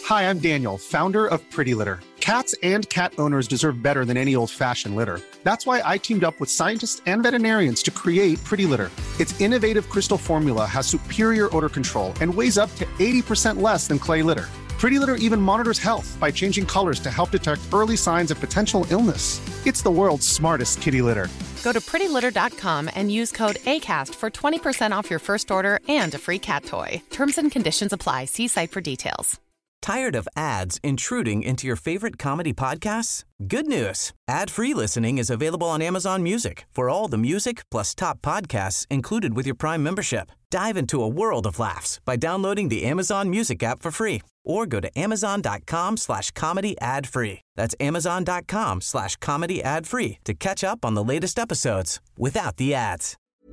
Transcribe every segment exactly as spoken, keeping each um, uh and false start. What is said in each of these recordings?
Hi, I'm Daniel, founder of Pretty Litter. Cats and cat owners deserve better than any old-fashioned litter. That's why I teamed up with scientists and veterinarians to create Pretty Litter. Its innovative crystal formula has superior odor control and weighs up to eighty percent less than clay litter. Pretty Litter even monitors health by changing colors to help detect early signs of potential illness. It's the world's smartest kitty litter. Go to pretty litter dot com and use code ACAST for twenty percent off your first order and a free cat toy. Terms and conditions apply. See site for details. Tired of ads intruding into your favorite comedy podcasts? Good news. Ad-free listening is available on Amazon Music for all the music plus top podcasts included with your Prime membership. Dive into a world of laughs by downloading the Amazon Music app for free or go to amazon.com slash comedy ad-free. That's amazon.com slash comedy ad-free to catch up on the latest episodes without the ads.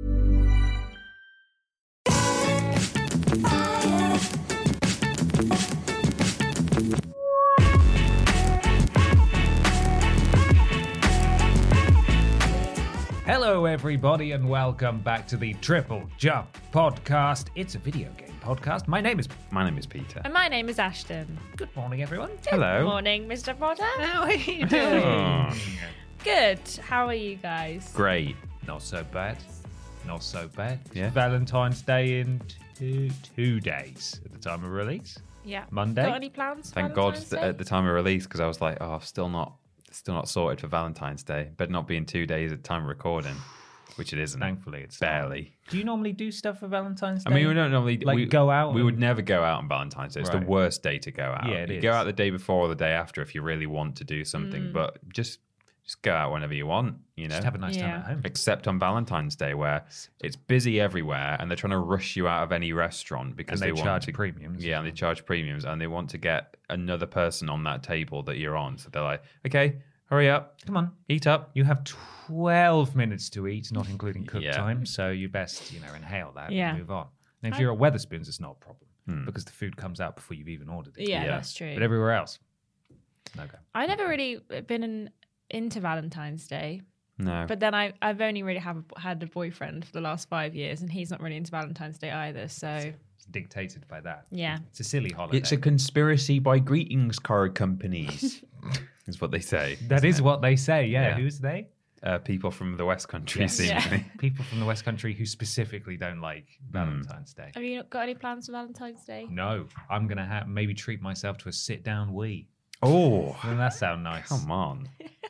Hello, everybody, and welcome back to the Triple Jump Podcast. It's a video game podcast. My name is My name is Peter. And my name is Ashton. Good morning, everyone. Hello. Good morning, Mister Potter. How are you doing? Oh, Good. How are you guys? great. Not so bad. Not so bad. Yeah. Valentine's Day in two, two days at the time of release. Yeah. Monday. Got any plans? for Thank God Valentine's th- Day? at the time of release, because I was like, oh, still not, still not sorted for Valentine's Day. Better not be in two days at time of recording, which it isn't. Thankfully, it's barely. Do you normally do stuff for Valentine's Day? I mean, we don't normally Like, we, go out We and- would never go out on Valentine's Day. It's Right. the worst day to go out. Yeah, it you is. go out the day before or the day after if you really want to do something, but just just go out whenever you want. You know, Just have a nice time Yeah. at home. except on Valentine's Day where it's busy everywhere and they're trying to rush you out of any restaurant because And they want charge to, premiums. Yeah, and they charge premiums and they want to get another person on that table that you're on. So they're like, okay, hurry up, Come on. eat up. You have twelve minutes to eat, not including cook Yeah. time, so you best, you know, inhale that Yeah. and move on. And if you're at Weatherspoons, it's not a problem Hmm. because the food comes out before you've even ordered it. yeah, Yeah. that's true. But everywhere else, no go. I never really been in, into Valentine's Day, No. but then I, I've only really have had a boyfriend for the last five years, and he's not really into Valentine's Day either. So It's dictated by that. yeah, It's a silly holiday. It's a conspiracy by greetings card companies, is what they say. That isn't is it? what they say, yeah. Yeah. Who's they? Uh, people from the West Country, Yes. seemingly. People from the West Country who specifically don't like Valentine's Day. have you got any plans for Valentine's Day? No, I'm going to have maybe treat myself to a sit-down wee. Oh, Doesn't that sound nice? come on.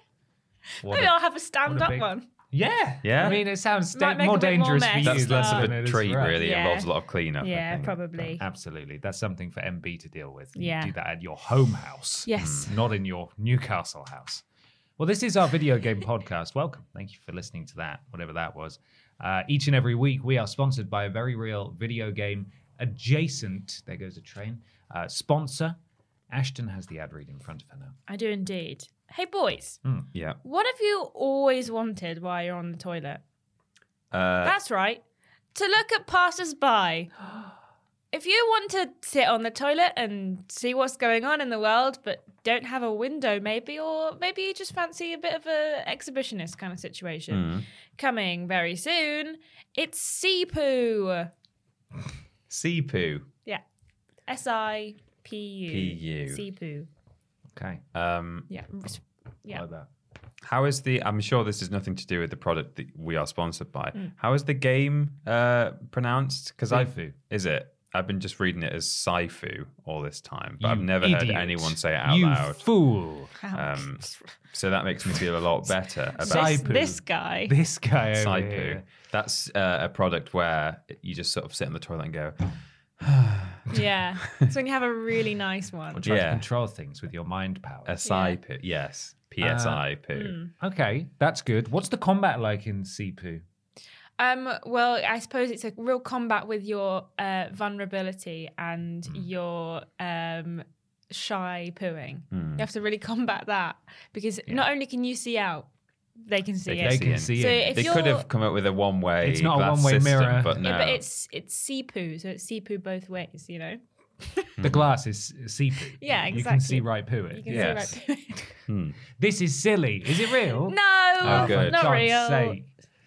What Maybe a- I'll have a stand-up big- one. Yeah. Yeah? I mean, it sounds da- Might make more a bit more dangerous mess. for you. That's less of than a it is treat, for us. really. It Yeah. involves a lot of cleanup. I Yeah, think. probably. Absolutely. That's something for M B to deal with. You Yeah. do that at your home house. Yes. Not in your Newcastle house. Well, this is our video game podcast. Welcome. Thank you for listening to that, whatever that was. Uh, each and every week, we are sponsored by a very real video game adjacent, there goes a train, uh, sponsor. Ashton has the ad read in front of her now. I do indeed. Hey boys, Yeah. what have you always wanted while you're on the toilet? Uh, That's right. To look at passers-by. If you want to sit on the toilet and see what's going on in the world, but don't have a window maybe, or maybe you just fancy a bit of a exhibitionist kind of situation, Mm. coming very soon, it's Seapoo. Seapoo. Yeah. S I P U. P U. Seapoo. Okay. Um, Yeah. Yeah. Like that. how is the? I'm sure this has nothing to do with the product that we are sponsored by. Mm. How is the game uh, pronounced? Because I Saifu. is it? I've been just reading it as Saifu all this time, but You I've never heard idiot. anyone say it out you loud. fool. Um, so that makes me feel a lot better about This, Seapoo. this guy. This guy over Saipu. here. That's uh, a product where you just sort of sit on the toilet and go, Yeah. It's when you have a really nice one. Or try Yeah. to control things with your mind power. a Saipu. Yes. P S I P. Mm. Okay, that's good. What's the combat like in Seapoo? Um, well, I suppose it's a real combat with your uh, vulnerability and Hmm. your um, shy pooing. You have to really combat that because not only can you see out, they can see They it. They see can in. see So it. if They you're, could have come up with a one-way. It's not a glass one-way system, mirror. but no. yeah, but it's it's see poo, so it's see poo both ways. You know. The glass is Seapoo. Yeah, You can see exactly. right poo You it. can Yes. see right poo. This is silly. Is it real? No, Oh, good. not For God's real. sake.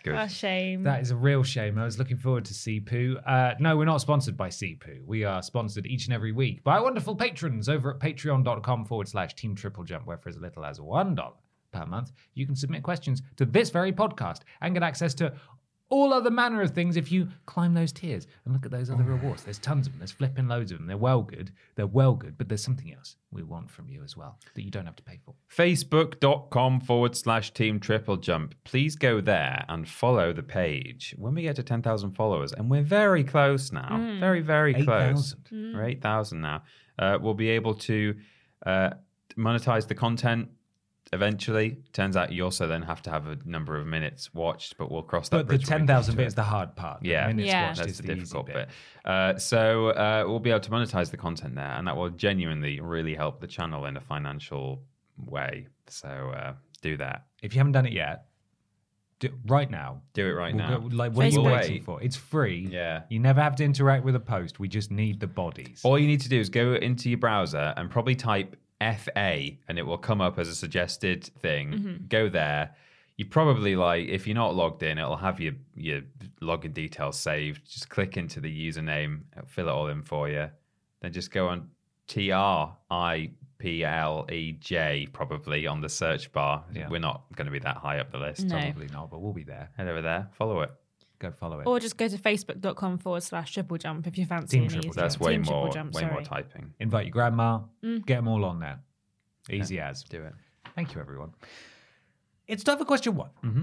good. A shame. That is a real shame. I was looking forward to C P U. Uh, no, we're not sponsored by C P U. We are sponsored each and every week by wonderful patrons over at patreon.com forward slash Team Triple Jump, where for as little as one dollar per month, you can submit questions to this very podcast and get access to all other manner of things if you climb those tiers and look at those other rewards. There's tons of them. There's flipping loads of them. They're well good. They're well good, but there's something else we want from you as well that you don't have to pay for. Facebook.com forward slash Team Triple Jump. Please go there and follow the page. When we get to ten thousand followers, and we're very close now, mm. very, very close. eight thousand. We're eight thousand now. Uh, we'll be able to uh, monetize the content eventually. Turns out you also then have to have a number of minutes watched, but we'll cross that but bridge. But the ten thousand bit is the hard part. The yeah, minutes yeah. watched that's is the, the difficult bit. bit. Uh, so uh, we'll be able to monetize the content there, and that will genuinely really help the channel in a financial way. So uh, do that. If you haven't done it yet, do, right now. Do it right we'll now. Go, like, what Facebook. are you waiting for? It's free. Yeah. You never have to interact with a post. We just need the bodies. All you need to do is go into your browser and probably type F A, and it will come up as a suggested thing. Mm-hmm. Go there. You probably, like, if you're not logged in, it'll have your your login details saved. Just click into the username, it'll fill it all in for you. Then just go on T R I P L E J probably on the search bar. Yeah. We're not going to be that high up the list. No. Probably not, but we'll be there. Head over there, follow it. Go follow it. Or just go to facebook.com forward slash triple jump if you fancy Team an Triple easier. That's way Team more, Triple jump, way sorry. more typing. Invite your grandma. Mm. Get them all on there. Easy Yeah, as. do it. Thank you, everyone. It's time for question one. Mm-hmm.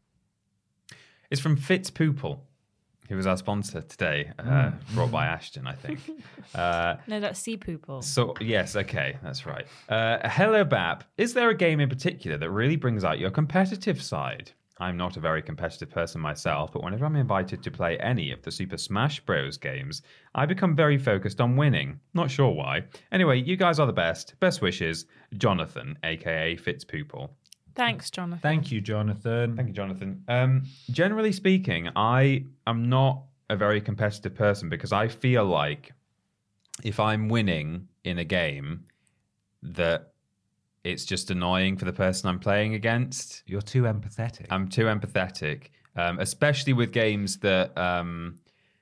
It's from Fitzpoople, who was our sponsor today, uh, brought by Ashton, I think. Uh, No, that's sea poople. so, yes, okay, that's right. Uh, hello, Bap. Is there a game in particular that really brings out your competitive side? I'm not a very competitive person myself, but whenever I'm invited to play any of the Super Smash Bros. Games, I become very focused on winning. Not sure why. Anyway, you guys are the best. Best wishes, Jonathan, a k a. Fitzpoople. Thanks, Jonathan. Thank you, Jonathan. Thank you, Jonathan. Um, generally speaking, I am not a very competitive person because I feel like if I'm winning in a game, that it's just annoying for the person I'm playing against. You're too empathetic. I'm too empathetic, um, especially with games that um,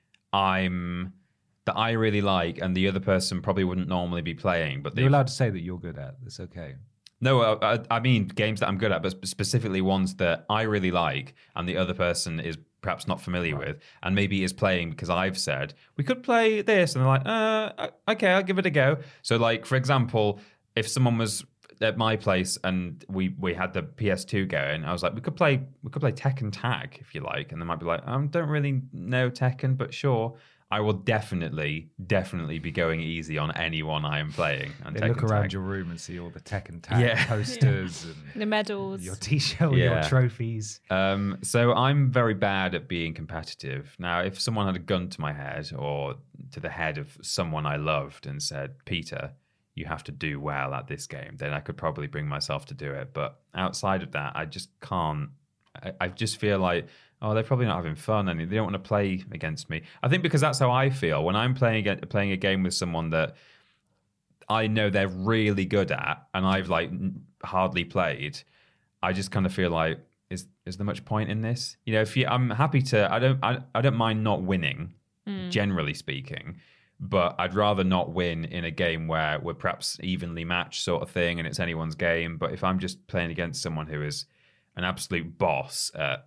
I'm that I really like, and the other person probably wouldn't normally be playing. But You're they've- allowed to say that you're good at. It's okay. No, I, I mean games that I'm good at, but specifically ones that I really like and the other person is perhaps not familiar right. with and maybe is playing because I've said, we could play this. And they're like, uh, okay, I'll give it a go. So like, for example, if someone was at my place and we, we had the P S two going, I was like, we could play we could play Tekken Tag if you like. And they might be like, I don't really know Tekken, but sure. I will definitely, definitely be going easy on anyone I am playing. On They Tekken look around Tag. your room and see all the Tekken Tag Yeah. posters and The medals. your t-shirt, Yeah. your trophies. Um, so I'm very bad at being competitive. Now, if someone had a gun to my head or to the head of someone I loved and said, Peter, you have to do well at this game, then I could probably bring myself to do it. But outside of that, I just can't. I, I just feel like, oh, they're probably not having fun and they don't want to play against me. I think because that's how I feel when I'm playing a, playing a game with someone that I know they're really good at and I've like hardly played. I just kind of feel like, is is there much point in this? You know, if you, I'm happy to. I don't. I, I don't mind not winning, mm. generally speaking. But I'd rather not win in a game where we're perhaps evenly matched, sort of thing, and it's anyone's game. But if I'm just playing against someone who is an absolute boss at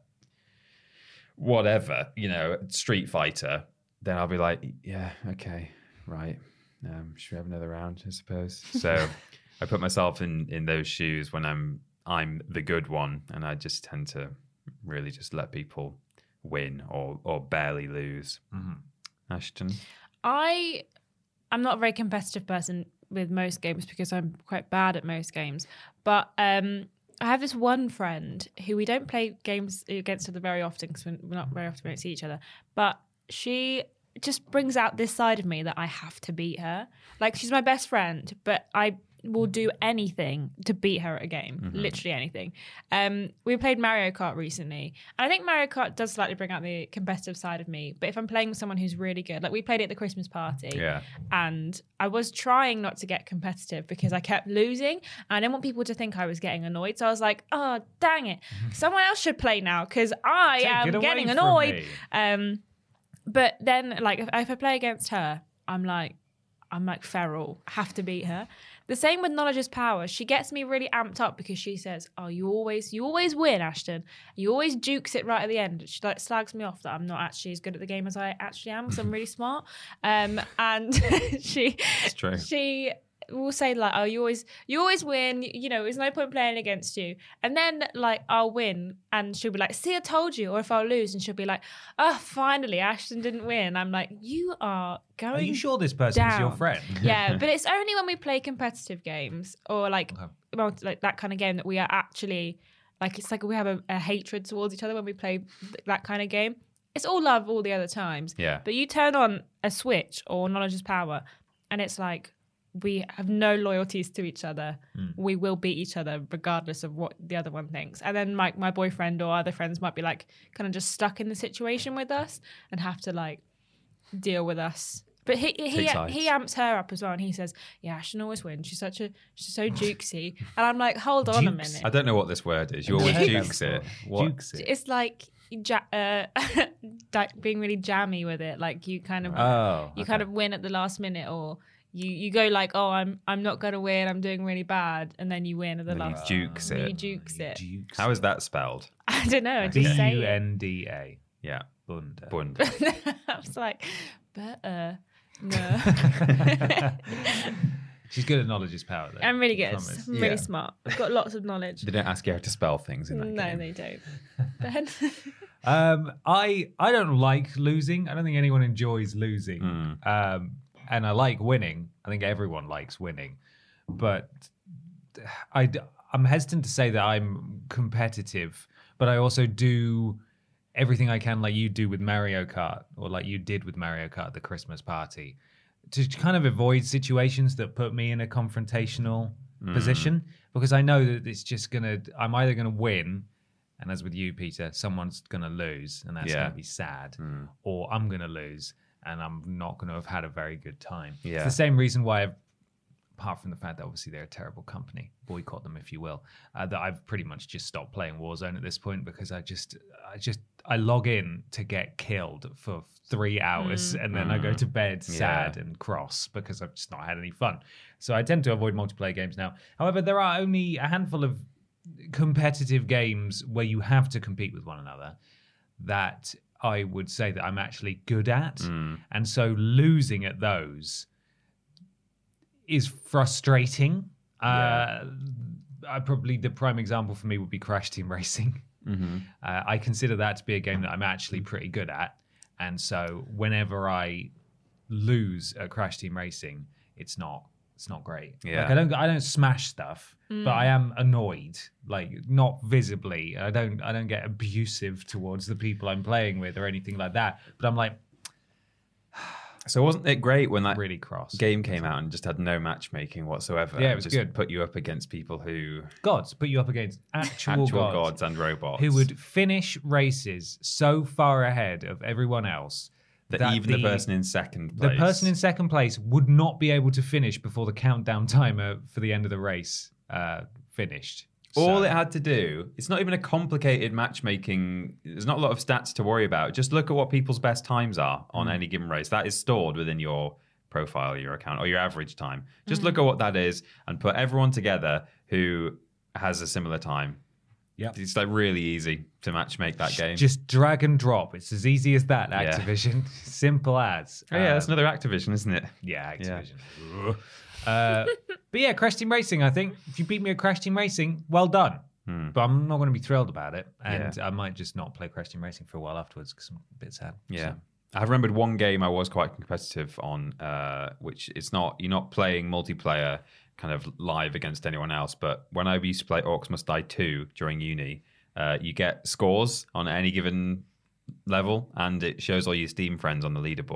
whatever, you know, Street Fighter, then I'll be like, yeah, okay, right. Um, should we have another round, I suppose? So I put myself in, in those shoes when I'm I'm the good one, and I just tend to really just let people win or or barely lose. Mm-hmm. Ashton? I I'm not a very competitive person with most games because I'm quite bad at most games. But um I have this one friend who we don't play games against other very often because we're not very often going to see each other. But she just brings out this side of me that I have to beat her. Like, she's my best friend, but I will do anything to beat her at a game, mm-hmm. literally anything. Um, we played Mario Kart recently, and I think Mario Kart does slightly bring out the competitive side of me. But if I'm playing with someone who's really good, like we played it at the Christmas party, yeah. and I was trying not to get competitive because I kept losing, and I didn't want people to think I was getting annoyed. So I was like, oh, dang it. Someone else should play now because I Take am getting annoyed. Um, but then, like, if, if I play against her, I'm like, I'm like feral. I have to beat her. The same with Knowledge is Power. She gets me really amped up because she says, oh, you always you always win, Ashton. You always jukes it right at the end. She like slags me off that I'm not actually as good at the game as I actually am because I'm really smart. Um, and she, it's true. she will say like, oh, you always you always win. You know, there's no point playing against you. And then like I'll win and she'll be like, see, I told you. Or if I'll lose and she'll be like, oh, finally, Ashton didn't win. I'm like, you are going Are you sure this person's down. your friend? Yeah, but it's only when we play competitive games or like, Okay. well, like that kind of game that we are actually like, it's like we have a, a hatred towards each other when we play th- that kind of game. It's all love all the other times. Yeah. But you turn on a Switch or Knowledge is Power and it's like, we have no loyalties to each other. Mm. We will beat each other regardless of what the other one thinks. And then my, my boyfriend or other friends might be like kind of just stuck in the situation with us and have to like deal with us. But he he he amps her up as well, and he says, "Yeah, Ashton always wins. She's such a she's so jukesy." And I'm like, "Hold on Jukes. a minute." I don't know what this word is. You always jukes it. What? Jukes it. It's like ja- uh, being really jammy with it. Like you kind of Oh, you okay. kind of win at the last minute, or you, you go like, "Oh, I'm I'm not gonna win. I'm doing really bad," and then you win at the And then you last. jukes and it. You jukes it. Jukes How is that spelled? I don't know. I B just say U it. N D A. Yeah. Bunda. Bund. I was like, but uh, no. She's good at knowledge is power, though. I'm really I good. promise. I'm really Yeah. smart. I've got lots of knowledge. They don't ask you how to spell things in that No, game. they don't. Ben? Um, I I don't like losing. I don't think anyone enjoys losing. Mm. Um, and I like winning. I think everyone likes winning, but I I'm hesitant to say that I'm competitive. But I also do everything I can, like you do with Mario Kart, or like you did with Mario Kart at the Christmas party, to kind of avoid situations that put me in a confrontational Mm. position, because I know that it's just gonna. I'm either gonna win. And as with you, Peter, someone's going to lose, and that's Yeah. going to be sad. Mm. Or I'm going to lose, and I'm not going to have had a very good time. Yeah. It's the same reason why, I've, apart from the fact that obviously they're a terrible company, boycott them if you will, uh, that I've pretty much just stopped playing Warzone at this point, because I just, I just, I log in to get killed for three hours, Mm. and then I go to bed Yeah. sad and cross because I've just not had any fun. So I tend to avoid multiplayer games now. However, there are only a handful of competitive games where you have to compete with one another that I would say that I'm actually good at. Mm. And so losing at those is frustrating. Yeah. Uh, I probably, the prime example for me would be Crash Team Racing. Mm-hmm. Uh, I consider that to be a game that I'm actually pretty good at. And so whenever I lose at Crash Team Racing, it's not it's not great. Yeah. Like I don't I don't smash stuff, but I am annoyed. Like not visibly. I don't I don't get abusive towards the people I'm playing with or anything like that. But I'm like So wasn't it great when that really cross. game came out and just had no matchmaking whatsoever? Yeah, it and was just good. Put you up against people who Gods put you up against actual, actual gods, gods and robots who would finish races so far ahead of everyone else that, that even the, person in second the place, person in second place would not be able to finish before the countdown timer for the end of the race uh, finished. all So- it had to do, it's not even a complicated matchmaking. There's not a lot of stats to worry about. Just look at what people's best times are on Mm. any given race. That is stored within your profile, your account, or your average time. Just look at what that is and put everyone together who has a similar time. Yep. It's like really easy to matchmake that game. Just drag and drop. It's as easy as that, Yeah. Activision. Simple as. oh, yeah, that's Um, another Activision, isn't it? Yeah, Activision. Ugh. Uh, but yeah, Crash Team Racing, I think. If you beat me at Crash Team Racing, well done. Hmm. But I'm not going to be thrilled about it. And Yeah. I might just not play Crash Team Racing for a while afterwards because I'm a bit sad. Yeah. So, I remembered one game I was quite competitive on, uh, which it's not, you're not playing multiplayer kind of live against anyone else. But when I used to play Orcs Must Die two during uni, uh, you get scores on any given level and it shows all your Steam friends on the leaderboard.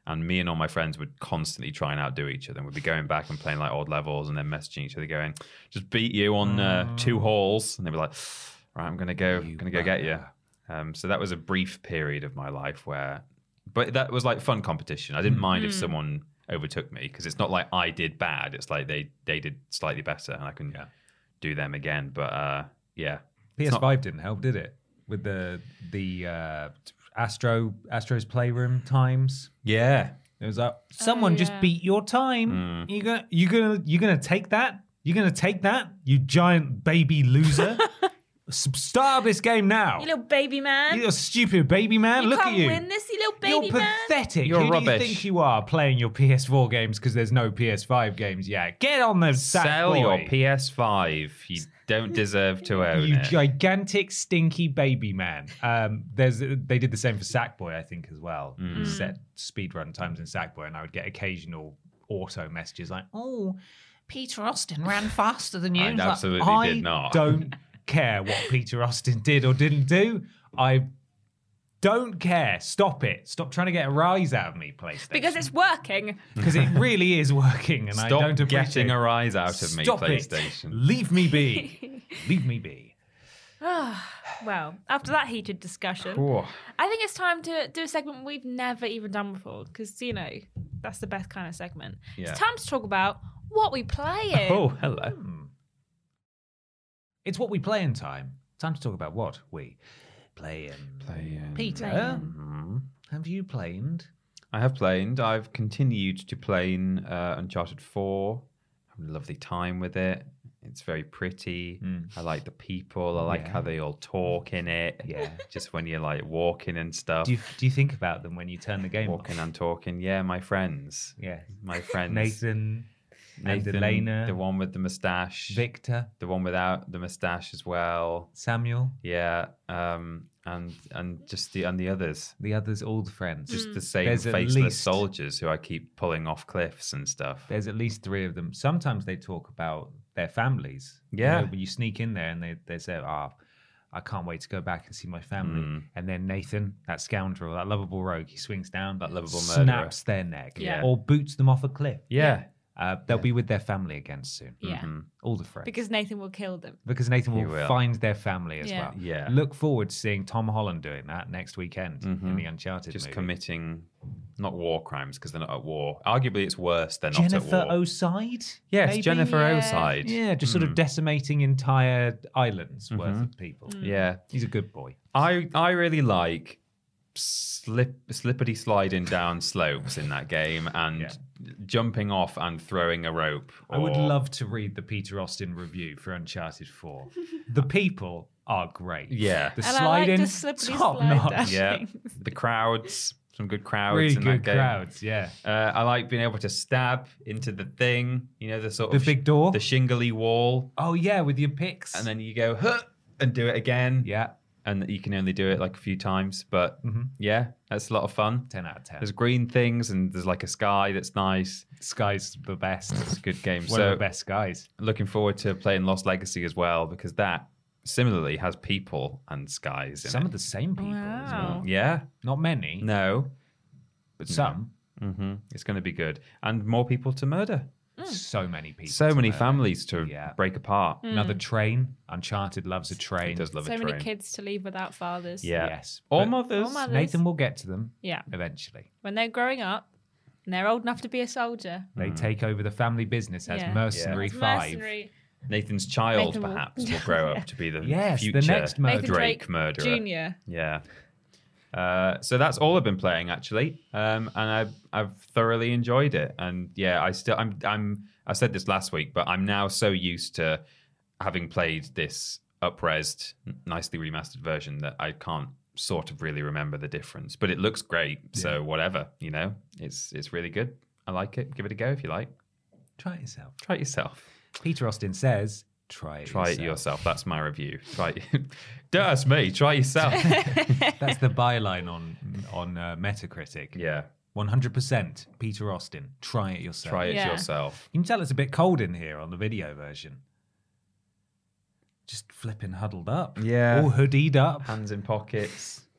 And me and all my friends would constantly try and outdo each other. And we'd be going back and playing like odd levels and then messaging each other going, just beat you on uh, two halls. And they'd be like, right, I'm going to go, I'm going to go get you. Um, so that was a brief period of my life where, but that was like fun competition. I didn't mind Mm. if someone overtook me because it's not like I did bad. It's like they, they did slightly better and I can Yeah. do them again. But uh, yeah. P S five didn't help, did it? With the the uh, Astro Astro's Playroom times. Yeah. It was like someone Oh, just yeah. beat your time. Mm. You gonna you gonna you gonna take that? You gonna take that? You giant baby loser! S- Start this game now. You little baby man. You little stupid baby man. You Look can't at you. win this, you little baby You're man. pathetic. You're Who do you rubbish. think you are playing your P S four games because there's no P S five games yet? Get on the sack, Sell boy. your P S five. You don't deserve to own You it. gigantic stinky baby man. Um, there's they did the same for Sackboy, I think, as well. Mm. Set speedrun times in Sackboy, and I would get occasional auto messages like, "Oh, Peter Austin ran faster than you." I And it's like, absolutely I did not. don't care what Peter Austin did or didn't do. I don't care. Stop it. Stop trying to get a rise out of me, PlayStation. Because it's working. because it really is working, and I Stop don't appreciate getting a rise out of me, Stop it. PlayStation. Leave me be. Leave me be. Well, after that heated discussion, Whoa. I think it's time to do a segment we've never even done before because, you know, that's the best kind of segment. Yeah. It's time to talk about what we play. Oh, hello. It's what we play in time. Time to talk about what we play in. Playing. Peter, Mhm. have you played? I have played. I've continued to play in uh, Uncharted four. Having a lovely time with it. It's very pretty. I like the people. I like Yeah. how they all talk in it. Yeah. Just when you're like walking and stuff. Do you, do you think about them when you turn the game walking off? and talking. Yeah, my friends. Yeah. My friends. Nathan, Nathan, and Elena, the one with the mustache. Victor, The one without the mustache as well. Samuel, Yeah. Um and and just the and the others. the others, all the friends. Just the same There's at faceless least- soldiers who I keep pulling off cliffs and stuff. There's at least three of them. Sometimes they talk about their families. You Yeah. know, when you sneak in there and they, they say, ah, I can't wait to go back and see my family. Mm. And then Nathan, that scoundrel, that lovable rogue, he swings down, That lovable murderer. snaps their neck, Yeah. or boots them off a cliff. Yeah. Uh, they'll be with their family again soon. Yeah. Mm-hmm. All the friends. Because Nathan will kill them. Because Nathan He will, will. find their family as Yeah. well. Yeah. Look forward to seeing Tom Holland doing that next weekend in the Uncharted Just movie. committing not war crimes because they're not at war. Arguably, it's worse. They're not Jennifer at war. Oside? yes, maybe? Jennifer Yeah. Oside. Yeah, just sort of decimating entire islands worth of people. Yeah. He's a good boy. I I really like slip slippity sliding down slopes in that game and Yeah. jumping off and throwing a rope. I would or- love to read the Peter Austin review for Uncharted four. The people are great. Yeah. The And I like sliding, the slippery top slide notch. dash. Yeah, things. the crowds, some good crowds Really in good that game. crowds, yeah. Uh, I like being able to stab into the thing, you know, the sort The of big door? the shingly wall, Oh, yeah, with your picks. and then you go huh, and do it again. yeah, And you can only do it like a few times, but yeah, that's a lot of fun. ten out of ten. There's green things and there's like a sky that's nice. Sky's the best. It's a good game. One so of the best skies. looking forward to playing Lost Legacy as well because that similarly has people and skies in Some it. of the same people as well. Wow. Yeah, Not many, no, but some. hmm it's going to be good and more people to murder. So many people. So to many murder. families to Yeah. break apart. Another train. Uncharted loves a He train. does love So a many train. kids to leave without fathers. Yeah. Yes. Or But mothers. Or mothers. Nathan will get to them Yeah. eventually. When they're growing up and they're old enough to be a soldier. They take over the family business as Yeah. Mercenary It's Five. mercenary. Nathan's child Nathan will- perhaps will grow up to be the Yes, the future next murderer. Nathan Drake Drake murderer. Junior Yeah. Uh, so that's all I've been playing actually, um, and I've I've thoroughly enjoyed it. And yeah, I still I'm I'm I said this last week, but I'm now so used to having played this up-resed, nicely remastered version that I can't sort of really remember the difference. But it looks great, so whatever, you know, it's it's really good. I like it. Give it a go if you like. Try it yourself. Try it yourself. Peter Austin says, try it Try yourself. it yourself. That's my review. Try it. Don't ask me. Try yourself. That's the byline on on uh, Metacritic. yeah. one hundred percent Peter Austin. Try it yourself. Try it Yeah. yourself. You can tell it's a bit cold in here on the video version. Just flipping huddled up. Yeah. All hoodied up. Hands in pockets.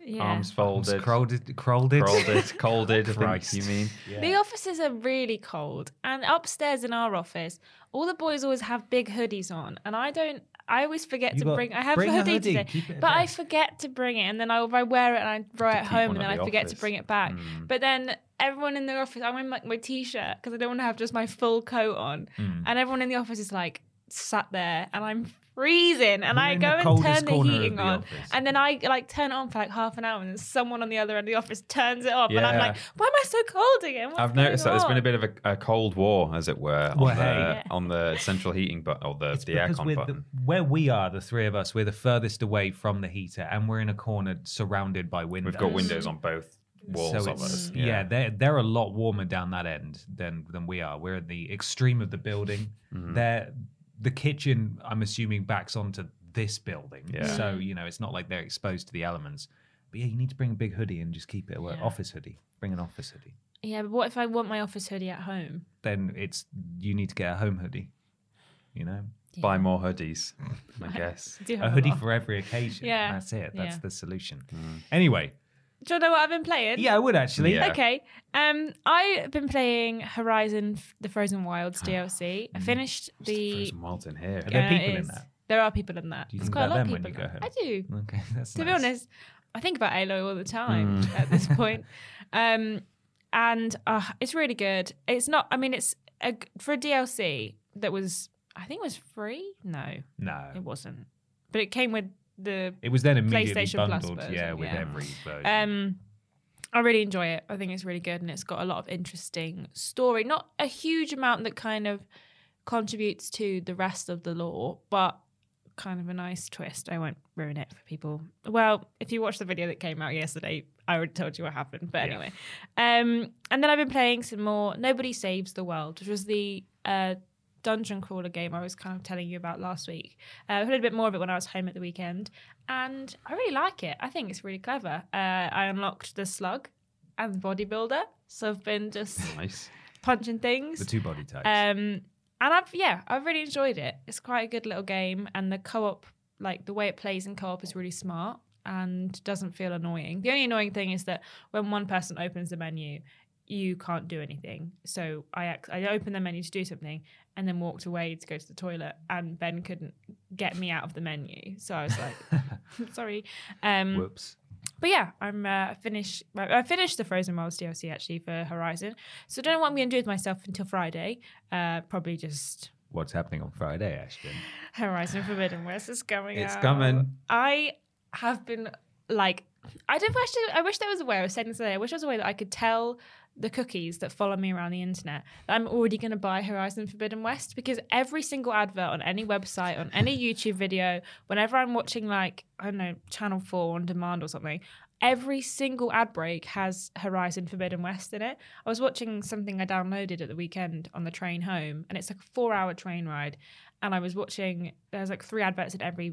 Yeah. arms folded, Crolded, crolded, folded, colded. I Christ. think you mean? The offices are really cold, and upstairs in our office, all the boys always have big hoodies on, and I don't. I always forget You to got- bring. I have bring a a hoodie, hoodie, today, keep it at but I desk. forget to bring it, and then I, I wear it and I throw it keep home, one and then at I the forget to office. bring it back. Mm. But then everyone in the office, I'm in like my t-shirt because I don't want to have just my full coat on, Mm. and everyone in the office is like sat there, and I'm freezing, and We're I in go the and coldest turn the corner of heating the on, office. and then I like turn it on for like half an hour, and then someone on the other end of the office turns it off, and I'm Yeah. like, why am I so cold again? What's I've noticed that going there's been a on? bit of a, a cold war, as it were, on, Well, the, hey. on the central heating button or the, It's the because aircon we're button. the, where we are, the three of us, we're the furthest away from the heater, and we're in a corner surrounded by windows. We've got windows on both walls So of it's, us. yeah, they're they're a lot warmer down that end than than we are. We're at the extreme of the building. Mm-hmm. They're the kitchen, I'm assuming, backs onto this building. Yeah. So you know, it's not like they're exposed to the elements. But yeah, you need to bring a big hoodie and just keep it away. Yeah. Office hoodie. Bring an office hoodie. Yeah, but what if I want my office hoodie at home? Then it's you need to get a home hoodie. You know, Buy more hoodies, I guess. I do a have hoodie lot. for every occasion. Yeah. That's it. That's Yeah. the solution. Anyway, Do you know what I've been playing? yeah, I would actually. Yeah. Okay. Um, I've been playing Horizon: F- The Frozen Wilds D L C. I finished the. Frozen Wilds in here. Are there Yeah, people it in is. that? There are people in that. Do you There's think quite a about lot of them when people. you in go that. home? I do. Okay, that's To be nice. honest, I think about Aloy all the time at this point. Um, and uh, it's really good. It's not. I mean, it's a, for a D L C that was. I think it was free. No, No, it wasn't. But it came with the it was then immediately PlayStation Plus bundled. version, yeah, with yeah. every version. Um, I really enjoy it. I think it's really good, and it's got a lot of interesting story. Not a huge amount that kind of contributes to the rest of the lore, but kind of a nice twist. I won't ruin it for people. Well, if you watch the video that came out yesterday, I already told you what happened. But Yeah. anyway, um, and then I've been playing some more Nobody Saves the World, which was the uh, dungeon crawler game I was kind of telling you about last week. Uh, I played a bit more of it when I was home at the weekend, and I really like it. I think it's really clever. Uh, I unlocked the slug and the bodybuilder, so I've been just Nice. punching things. the two body types. Um, and I've yeah, I've really enjoyed it. It's quite a good little game, and the co-op, like the way it plays in co-op, is really smart and doesn't feel annoying. The only annoying thing is that when one person opens the menu, you can't do anything. So I ac- I opened the menu to do something, and then walked away to go to the toilet, and Ben couldn't get me out of the menu. So I was like, sorry. Um, Whoops. but yeah, I'm uh, finished. well, I finished the Frozen Wilds D L C actually for Horizon. So I don't know what I'm going to do with myself until Friday. Uh, probably just What's happening on Friday, Ashton? Horizon Forbidden West is coming It's out. coming. I have been like, I don't wish. I wish there was a way. I was saying this today. I wish there was a way that I could tell the cookies that follow me around the internet that I'm already going to buy Horizon Forbidden West, because every single advert on any website, on any YouTube video, whenever I'm watching like, I don't know, Channel four on demand or something, every single ad break has Horizon Forbidden West in it. I was watching something I downloaded at the weekend on the train home, and it's like a four hour train ride, and I was watching, there's like three adverts in every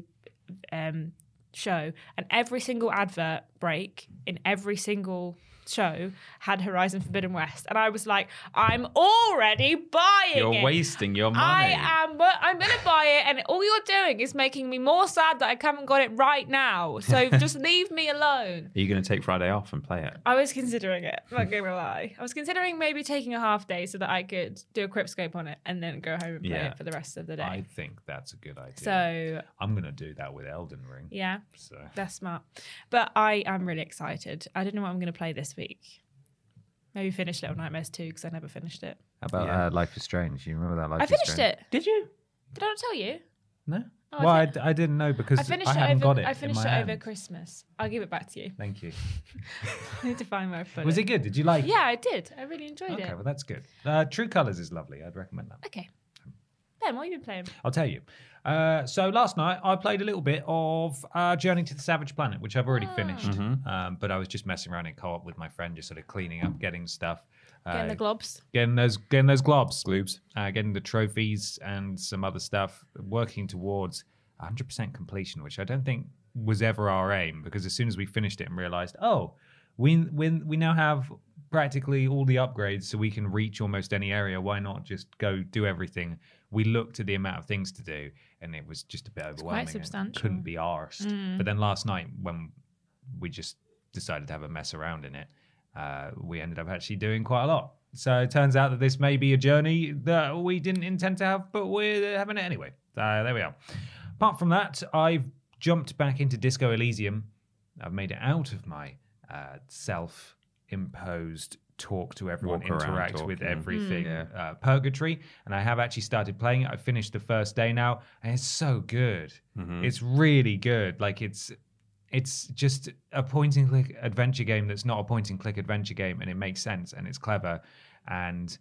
um, show, and every single advert break in every single show had Horizon Forbidden West, and I was like, I'm already buying You're it. wasting your money. I am, but I'm gonna buy it, and all you're doing is making me more sad that I haven't got it right now. So just leave me alone. Are you going to take Friday off and play it? I was considering it. I'm not gonna lie. I was considering maybe taking a half day so that I could do a Cryptscope on it and then go home and play Yeah. it for the rest of the day. I think that's a good idea. So I'm going to do that with Elden Ring. yeah, So that's smart. But I am really excited. I don't know what I'm gonna play this week. Maybe finish Little Nightmares two, because I never finished it. How about Yeah. uh, Life is Strange? You remember that Life I is finished Strange? it. did you? Did I not tell you? No. Oh, I well, I, fin- d- I didn't know because I finished I it haven't over. got it. I finished in it my over hand. Christmas. I'll give it back to you. Thank you. I need to find where I put Was it. it good? Did you like Yeah, I did. I really enjoyed it? Okay, it. well that's good. Uh, True Colors is lovely. I'd recommend that. Okay. Ben, what have you been playing? I'll tell you. Uh, so last night I played a little bit of uh, Journey to the Savage Planet, which I've already finished. Mm-hmm. Um, but I was just messing around in co-op with my friend, just sort of cleaning up, getting stuff, uh, Getting the globs. getting those, getting those globs, Gloobs. uh, getting the trophies and some other stuff, working towards one hundred percent completion, which I don't think was ever our aim, because as soon as we finished it and realized, oh, we we we now have practically all the upgrades, so we can reach almost any area. Why not just go do everything? We looked at the amount of things to do, and it was just a bit overwhelming. and substantial. Couldn't be arsed. But then last night, when we just decided to have a mess around in it, uh, we ended up actually doing quite a lot. So it turns out that this may be a journey that we didn't intend to have, but we're having it anyway. Uh, there we are. Apart from that, I've jumped back into Disco Elysium. I've made it out of my uh, self-imposed talk to everyone, Walk around interact talking. with everything Mm. uh, purgatory. And I have actually started playing it. I finished the first day now, and it's so good. Mm-hmm. It's really good. Like it's it's just a point and click adventure game that's not a point and click adventure game, and it makes sense and it's clever. And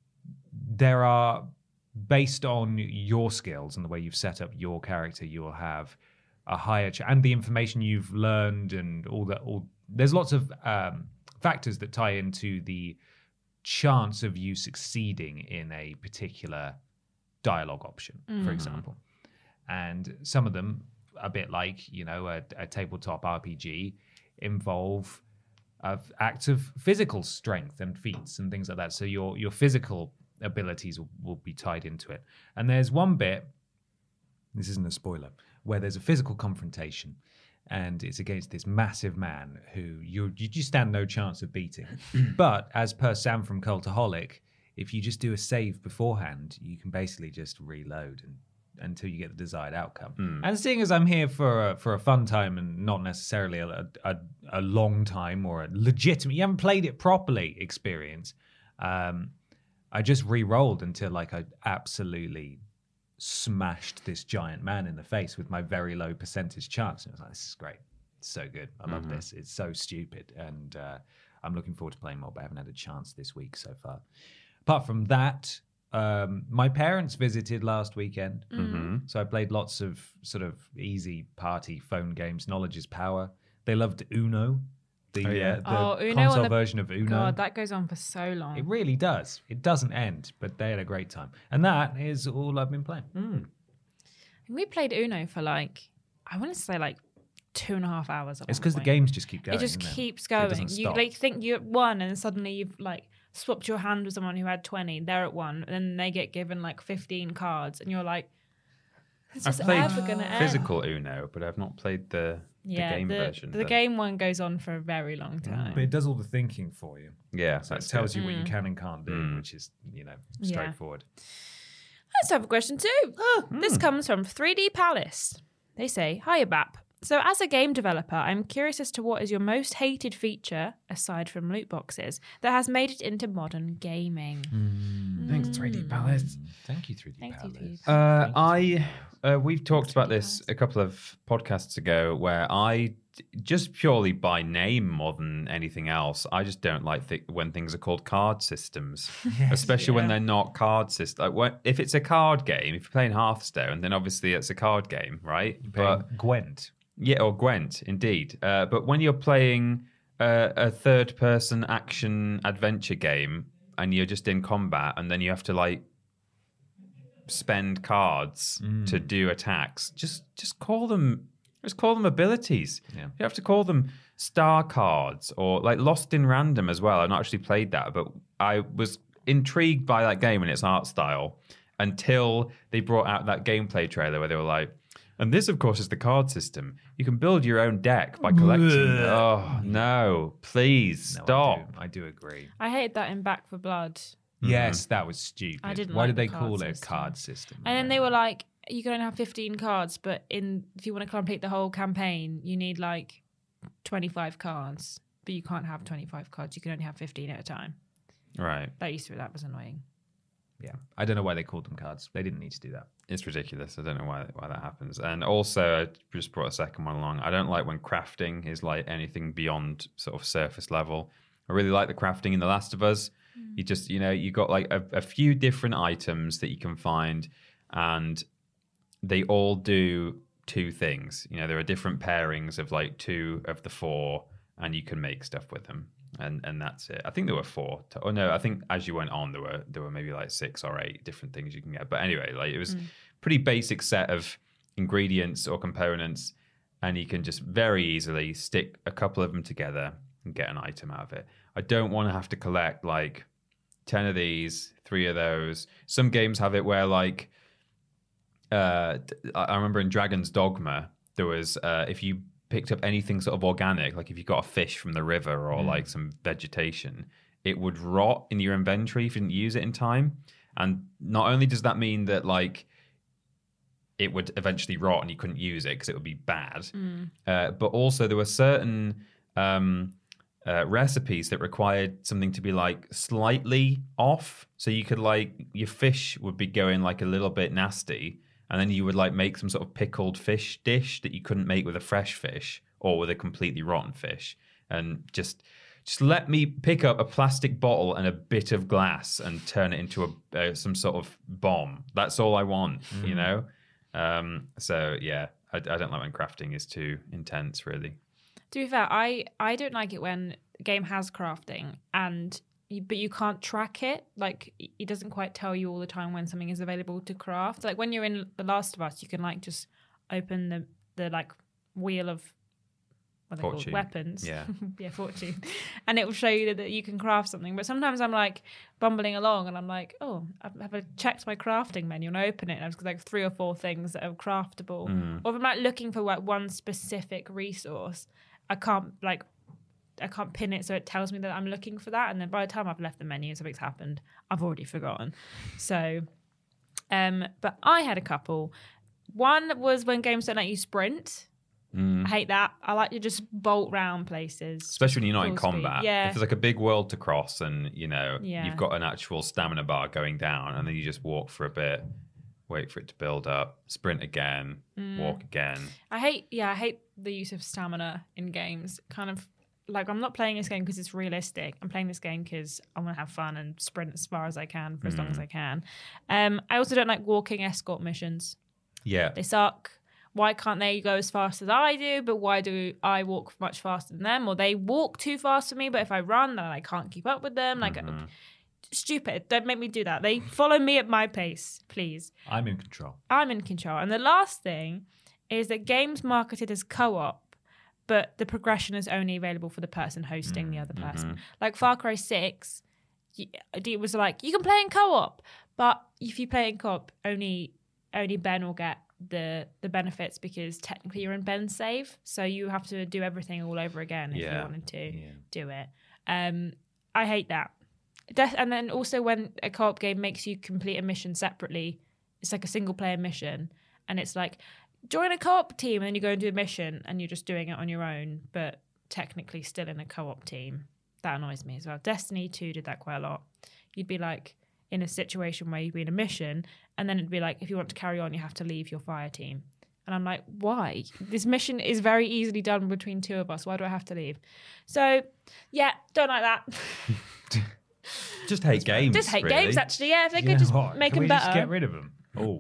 there are, based on your skills and the way you've set up your character, you will have a higher ch- and the information you've learned and all that. All there's lots of um, factors that tie into the chance of you succeeding in a particular dialogue option, Mm. for example. And some of them, a bit like, you know, a, a tabletop R P G, involve uh, acts of physical strength and feats and things like that. So your your physical abilities will, will be tied into it. And there's one bit, this isn't a spoiler, where there's a physical confrontation, and it's against this massive man who you you just stand no chance of beating. But as per Sam from Cultaholic, if you just do a save beforehand, you can basically just reload and until you get the desired outcome. Mm. And seeing as I'm here for a, for a fun time and not necessarily a, a, a long time or a legitimate, you haven't played it properly experience, um, I just re-rolled until like I absolutely smashed this giant man in the face with my very low percentage chance. And I was like, this is great. It's so good. I love Mhm. this. It's so stupid. And uh, I'm looking forward to playing more, but I haven't had a chance this week so far. Apart from that, um, my parents visited last weekend. Mm-hmm. So I played lots of sort of easy party phone games. Knowledge is power. They loved Uno, the, Oh, yeah. uh, the Oh, Uno console on the- version of Uno. God, that goes on for so long. It really does. It doesn't end, but they had a great time. And that is all I've been playing. Mm. We played Uno for like, I want to say like two and a half hours. At It's one because the point. games just keep going. It just isn't keeps It going. doesn't You stop. like think you're at one, and then suddenly you've like swapped your hand with someone who had twenty. They're at one, and then they get given like fifteen cards, and you're like, "Is I've this played ever gonna end?" physical Uno, but I've not played the, Yeah, the game the, version. the though. game one goes on for a very long time. But it does all the thinking for you. Yeah, So it that's tells good. you what you Mm. can and can't do, Mm. which is, you know, Yeah. straightforward. Let's have a question too. This comes from three D Palace. They say, "Hiya, Bap. So, as a game developer, I'm curious as to what is your most hated feature, aside from loot boxes, that has made it into modern gaming." Thanks, three D Palace. Thank you, three D Thank you, Palace. dude. Uh, I uh, we've talked Thanks, about three D this Palace. a couple of podcasts ago, where I just purely by name more than anything else, I just don't like th- when things are called card systems, especially when yeah. they're not card systems. Like when, if it's a card game, if you're playing Hearthstone, then obviously it's a card game, right? But Gwent. yeah, or Gwent, indeed. Uh, but when you're playing a, a third-person action adventure game and you're just in combat, and then you have to like spend cards to do attacks, just just call them just call them abilities. Yeah. You have to call them star cards, or like Lost in Random as well. I've not actually played that, but I was intrigued by that game and its art style until they brought out that gameplay trailer where they were like, and this, of course, is the card system. You can build your own deck by collecting. Oh, no. Please, No, stop. I do, I do agree. I hated that in Back for Blood. Yes, that was stupid. I didn't Why like did they the call card it a system. card system? And then they were like, you can only have fifteen cards, but in if you want to complete the whole campaign, you need like twenty-five cards. But you can't have twenty-five cards. You can only have fifteen at a time. Right. That used to be, that was annoying. Yeah, I don't know why they called them cards. They didn't need to do that. It's ridiculous. I don't know why why that happens. And also, I just brought a second one along. I don't like when crafting is like anything beyond sort of surface level. I really like the crafting in The Last of Us. You just, you know, you got like a, a few different items that you can find, and they all do two things. You know, there are different pairings of like two of the four, and you can make stuff with them. And and that's it. I think there were four. To, oh no, I think as you went on, there were there were maybe like six or eight different things you can get. But anyway, like it was pretty basic set of ingredients or components, and you can just very easily stick a couple of them together and get an item out of it. I don't want to have to collect like ten of these, three of those. Some games have it where like uh, I remember in Dragon's Dogma, there was uh, if you picked up anything sort of organic, like if you got a fish from the river or Mm. like some vegetation, it would rot in your inventory if you didn't use it in time. And not only does that mean that like it would eventually rot and you couldn't use it because it would be bad, Mm. uh, but also there were certain um, uh, recipes that required something to be like slightly off. So you could like, your fish would be going like a little bit nasty, and then you would like make some sort of pickled fish dish that you couldn't make with a fresh fish or with a completely rotten fish. And just just let me pick up a plastic bottle and a bit of glass and turn it into a uh, some sort of bomb. That's all I want, Mm. you know? Um, so yeah, I, I don't like when crafting is too intense, really. To be fair, I, I don't like it when a game has crafting and you, but you can't track it. Like it doesn't quite tell you all the time when something is available to craft. Like when you're in The Last of Us, you can like just open the the like wheel of what are they called? Fortune. Weapons. Yeah. yeah, fortune. And it will show you that, that you can craft something. But sometimes I'm like bumbling along and I'm like, oh, I've, have checked my crafting menu and I open it and I've got like three or four things that are craftable. Mm. Or if I'm like looking for like one specific resource, I can't like I can't pin it so it tells me that I'm looking for that, and then by the time I've left the menu, something's happened. I've already forgotten. So, um, but I had a couple. One was when games don't let you sprint. Mm. I hate that. I like to just bolt round places, Especially when you're not in full speed. combat. Yeah. If there's like a big world to cross and, you know, Yeah. you've got an actual stamina bar going down and then you just walk for a bit, wait for it to build up, sprint again, Mm. walk again. I hate, yeah, I hate the use of stamina in games. Kind of like I'm not playing this game because it's realistic. I'm playing this game because I want to have fun and sprint as far as I can for as long as I can. Um, I also don't like walking escort missions. Yeah. They suck. Why can't they go as fast as I do? But why do I walk much faster than them? Or they walk too fast for me, but if I run, then I can't keep up with them. Like, Mhm. stupid. Don't make me do that. They follow me at my pace, please. I'm in control. I'm in control. And the last thing is that games marketed as co-op, but the progression is only available for the person hosting the other person. Like Far Cry six, y- it was like, you can play in co-op, but if you play in co-op, only only Ben will get the the benefits because technically you're in Ben's save. So you have to do everything all over again if you Yeah. wanted to Yeah. do it. Um, I hate that. Def- and then also when a co-op game makes you complete a mission separately, it's like a single player mission, and it's like join a co-op team, and then you go and do a mission, and you're just doing it on your own, but technically still in a co-op team. That annoys me as well. Destiny two did that quite a lot. You'd be like in a situation where you'd be in a mission, and then it'd be like if you want to carry on, you have to leave your fire team. And I'm like, why? This mission is very easily done between two of us. Why do I have to leave? So, yeah, don't like that. Just hate games. Just hate really. games, actually. Yeah, if they You could know just what? make Can them we better. just get rid of them? Oh,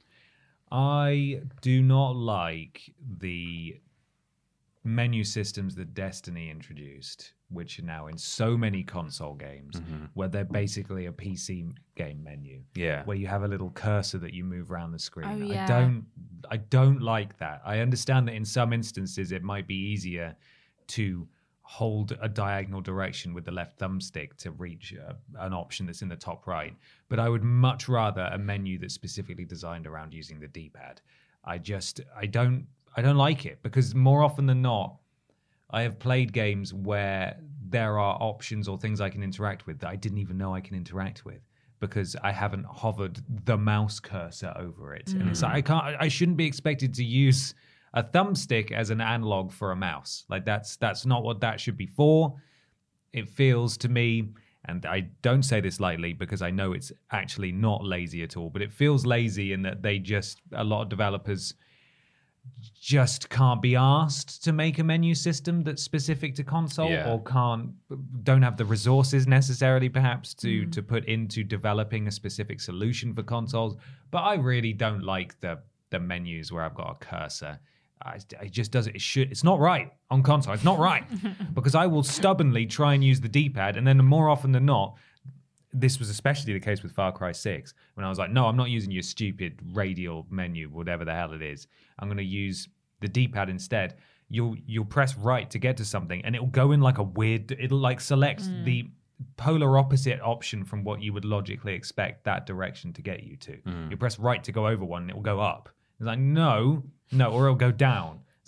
I do not like the menu systems that Destiny introduced, which are now in so many console games, Mm-hmm. where they're basically a P C game menu. Yeah. Where you have a little cursor that you move around the screen. Oh, yeah. I don't I don't like that. I understand that in some instances it might be easier to hold a diagonal direction with the left thumbstick to reach uh, an option that's in the top right. But I would much rather a menu that's specifically designed around using the D-pad. I just I don't I don't like it because more often than not, I have played games where there are options or things I can interact with that I didn't even know I can interact with because I haven't hovered the mouse cursor over it. And it's like, I can't, I shouldn't be expected to use a thumbstick as an analog for a mouse. Like that's, that's not what that should be for. It feels to me, and I don't say this lightly because I know it's actually not lazy at all, but it feels lazy in that they just, a lot of developers just can't be asked to make a menu system that's specific to console Yeah. or can't don't have the resources necessarily perhaps to to put into developing a specific solution for consoles. But I really don't like the the menus where I've got a cursor. I, it just doesn't it should it's not right on console. It's not right because I will stubbornly try and use the D-pad, and then more often than not, this was especially the case with Far Cry six, when I was like, no, I'm not using your stupid radial menu, whatever the hell it is. I'm going to use the D-pad instead. You'll you'll press right to get to something, and it'll go in like a weird, it'll like select the polar opposite option from what you would logically expect that direction to get you to. You press right to go over one, and it will go up. It's like, no, no, or it'll go down.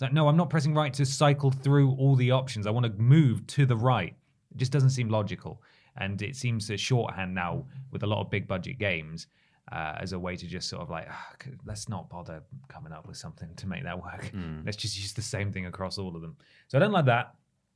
It's like, no, I'm not pressing right to cycle through all the options. I want to move to the right. It just doesn't seem logical. And it seems a shorthand now with a lot of big budget games uh, as a way to just sort of like, oh, let's not bother coming up with something to make that work. Mm. Let's just use the same thing across all of them. So I don't like that.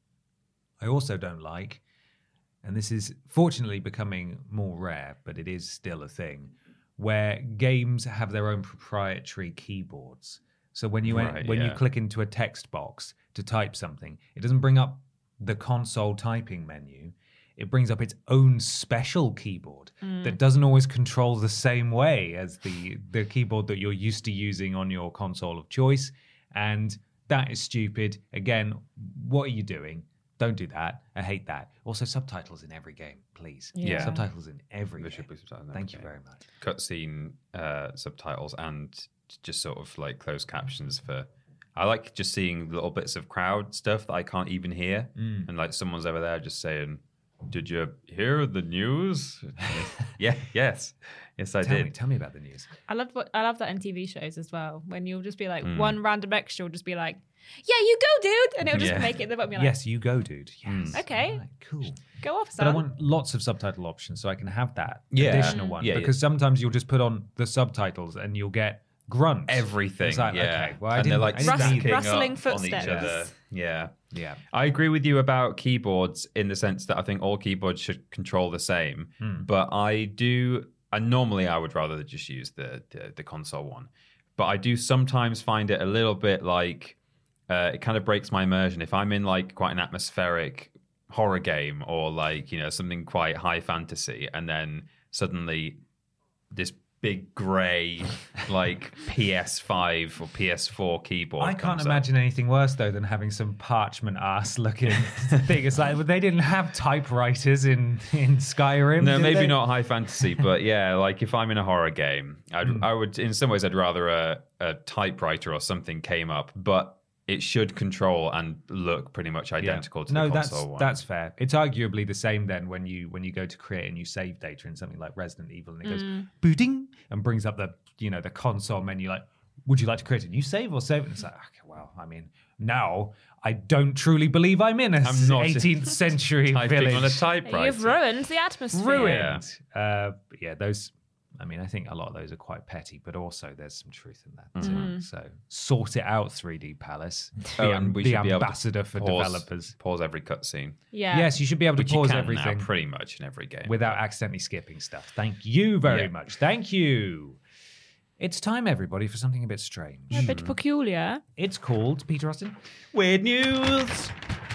I also don't like, and this is fortunately becoming more rare, but it is still a thing, where games have their own proprietary keyboards. So when you right, when yeah. you click into a text box to type something, it doesn't bring up the console typing menu. It brings up its own special keyboard mm. that doesn't always control the same way as the, the keyboard that you're used to using on your console of choice. And that is stupid. Again, what are you doing? Don't do that. I hate that. Also, subtitles in every game, please. Yeah. yeah. Subtitles in every there game. Should be subtitles in Thank every you game. very much. Cutscene uh, subtitles and just sort of like closed captions for... I like just seeing little bits of crowd stuff that I can't even hear. Mm. And like someone's over there just saying, did you hear the news? yeah, yes. Yes, I tell did. Me, tell me about the news. I love what I love that in T V shows as well. When you'll just be like, mm. one random extra will just be like, yeah, you go, dude. And it'll just yeah. make it the button. Like, yes, you go, dude. Yes. Mm. Okay. Right, cool. Go off, son. But I want lots of subtitle options so I can have that yeah. additional one. Yeah, because yeah. sometimes you'll just put on the subtitles and you'll get grunts. Everything. Like, yeah. Okay, well, I and didn't, they're like I didn't Rust- need rustling up footsteps. on each other. Yeah. Yeah. I agree with you about keyboards in the sense that I think all keyboards should control the same. Hmm. But I do, and normally I would rather just use the, the, the console one. But I do sometimes find it a little bit like, uh, it kind of breaks my immersion. If I'm in like quite an atmospheric horror game or like, you know, something quite high fantasy, and then suddenly this big grey like P S five or P S four keyboard. I can't comes imagine up. anything worse though than having some parchment ass looking thing. It's like, well, they didn't have typewriters in in Skyrim. No, did maybe they? not high fantasy, but yeah, like if I'm in a horror game, I'd, mm. I would in some ways I'd rather a, a typewriter or something came up, but it should control and look pretty much identical yeah. to no, the console that's, one. that's fair. It's arguably the same then when you when you go to create a new save data in something like Resident Evil and it goes Mm. booting and brings up the you know the console menu like, would you like to create a new save or save it? And it's like, okay, well, I mean, now I don't truly believe I'm in a I'm not eighteenth century typing village. on a typewriter. You've ruined the atmosphere. Ruined. Yeah. Uh, but yeah, those. I mean, I think a lot of those are quite petty, but also there's some truth in that too. Mm. So sort it out, three D Palace. Oh, the and we the should be able to ambassador for pause, developers. Pause every cutscene. Yeah. Yes, you should be able to Which you pause can everything now, pretty much in every game. without accidentally skipping stuff. Thank you very Yeah. much. Thank you. It's time, everybody, for something a bit strange. A bit peculiar. It's called, Peter Austin, Weird news.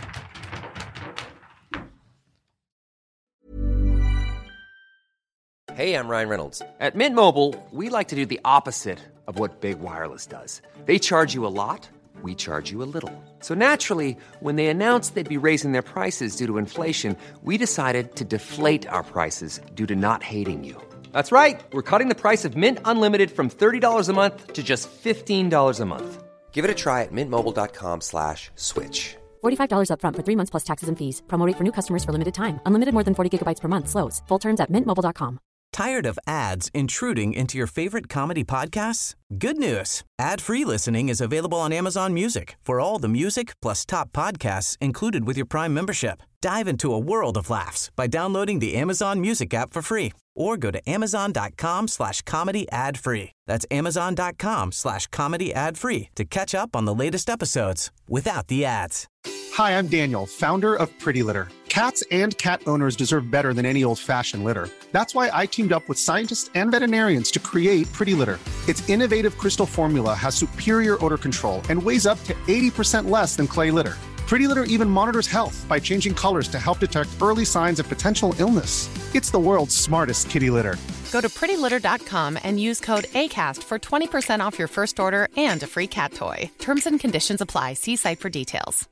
Hey, I'm Ryan Reynolds. At Mint Mobile, we like to do the opposite of what Big Wireless does. They charge you a lot, we charge you a little. So naturally, when they announced they'd be raising their prices due to inflation, we decided to deflate our prices due to not hating you. That's right. We're cutting the price of Mint Unlimited from thirty dollars a month to just fifteen dollars a month. Give it a try at mintmobile.com slash switch. forty-five dollars up front for three months plus taxes and fees. Promo rate for new customers for limited time. Unlimited more than forty gigabytes per month. Slows full terms at mint mobile dot com. Tired of ads intruding into your favorite comedy podcasts? Good news. Ad-free listening is available on Amazon Music for all the music plus top podcasts included with your Prime membership. Dive into a world of laughs by downloading the Amazon Music app for free or go to amazon.com slash comedy ad free. That's amazon.com slash comedy ad free to catch up on the latest episodes without the ads. Hi, I'm Daniel, founder of Pretty Litter. Cats and cat owners deserve better than any old-fashioned litter. That's why I teamed up with scientists and veterinarians to create Pretty Litter. Its innovative crystal formula has superior odor control and weighs up to eighty percent less than clay litter. Pretty Litter even monitors health by changing colors to help detect early signs of potential illness. It's the world's smartest kitty litter. Go to pretty litter dot com and use code ACAST for twenty percent off your first order and a free cat toy. Terms and conditions apply. See site for details.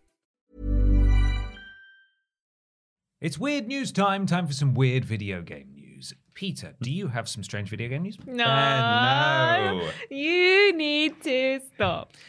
It's weird news time. Time for some weird video game news. Peter, do you have some strange video game news? No. Uh, no. You need to stop.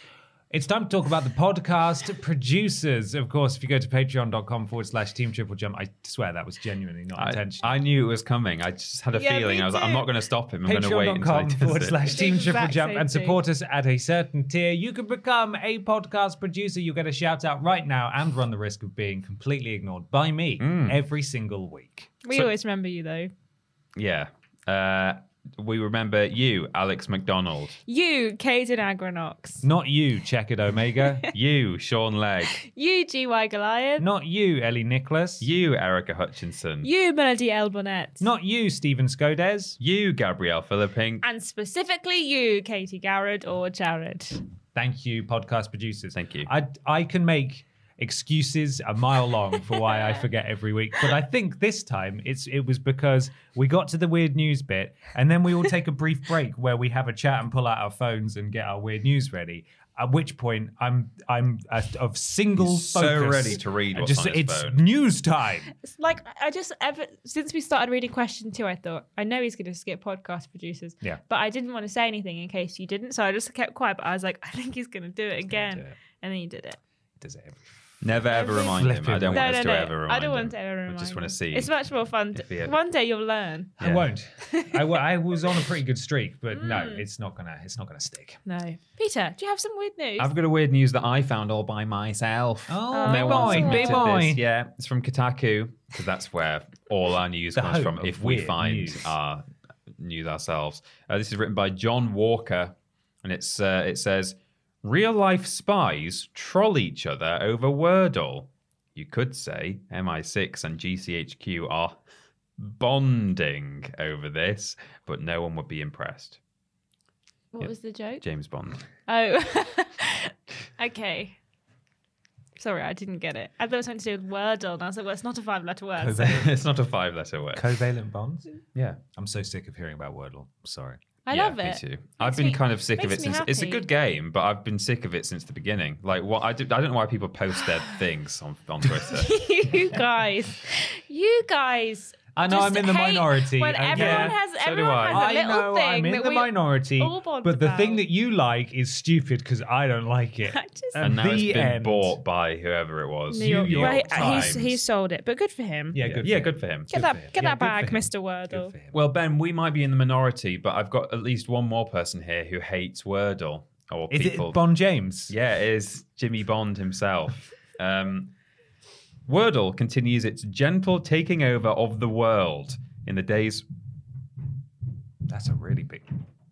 It's time to talk about the podcast producers. Of course, if you go to patreon.com forward slash team triple jump, I swear that was genuinely not I, intentional. I knew it was coming. I just had a Yeah, feeling. me I was like, too. I'm not going to stop him. I'm going to wait until he Patreon.com does forward it. slash team Exact triple jump same and thing. support us at a certain tier. You can become a podcast producer. You get a shout out right now and run the risk of being completely ignored by me Mm. every single week. We So- always remember you, though. Yeah. Uh, we remember you, Alex McDonald. You, Caden Agronox. Not you, Checkered Omega. You, Sean Legg. You, G Y Goliath. Not you, Ellie Nicholas. You, Erica Hutchinson. You, Melody L. Bonnet. Not you, Stephen Skodes. You, Gabrielle Philippink. And specifically you, Katie Garrett or Jared. Thank you, podcast producers. Thank you. I, I can make excuses a mile long for why I forget every week, but I think this time it's it was because we got to the weird news bit, and then we all take a brief break where we have a chat and pull out our phones and get our weird news ready. At which point, I'm I'm uh, of single He's so focus. ready to read what's Just, on his it's phone. news time. It's like, I just, ever since we started reading question two, I thought, I know he's going to skip podcast producers. Yeah. But I didn't want to say anything in case you didn't. So I just kept quiet. But I was like, I think he's going to do it again. do it. And then you did it. Does it every Never ever Every- remind him. I Flipping don't No, want no, us no. to ever remind him. I don't want to ever remind I just want him. to see. It's much more fun. if he To, ever- one day you'll learn. I Yeah. won't. I, w- I was on a pretty good streak, but no, Mm. it's not gonna. It's not gonna stick. No. Peter, do you have some weird news? I've got a weird news that I found all by myself. Oh, big no one boy, submitted big boy. this. Yeah, it's from Kotaku because that's where all our news The comes home from. of If we weird find news. our news ourselves, uh, this is written by John Walker, and it's uh, it says real life spies troll each other over Wordle. You could say M I six and G C H Q are bonding over this, but no one would be impressed. what Yep. was the joke? James Bond. Oh. Okay. Sorry, I didn't get it. I thought it was something to do with Wordle, and I was like, well, it's not a five-letter word. so- It's not a five-letter word. Covalent bonds. Yeah. I'm so sick of hearing about Wordle. Sorry. I Yeah, love me it. too. Makes I've been me- kind of sick of makes it me since. It's a happy. good game, but I've been sick of it since the beginning. Like, what I do, I don't know why people post their things on on Twitter. You guys, you guys. I know just I'm in the hate minority. When I everyone get- has, so do everyone I. has a I little know thing I'm in that the we minority, all bond but the thing about. that you like is stupid because I don't like it. I just- and now it's The been end. bought by whoever it was. New York, New York well, he- Times. he's, he sold it, but good for him. Yeah, yeah, good. yeah, for good him. for him. Get Good that, for him. get Yeah, that good bag, for him. Mister Good Wordle. for him. Well, Ben, we might be in the minority, but I've got at least one more person here who hates Wordle or Is people. it Bon James? Yeah, it is Jimmy Bond himself. um, Wordle continues its gentle taking over of the world in the days. That's a really big.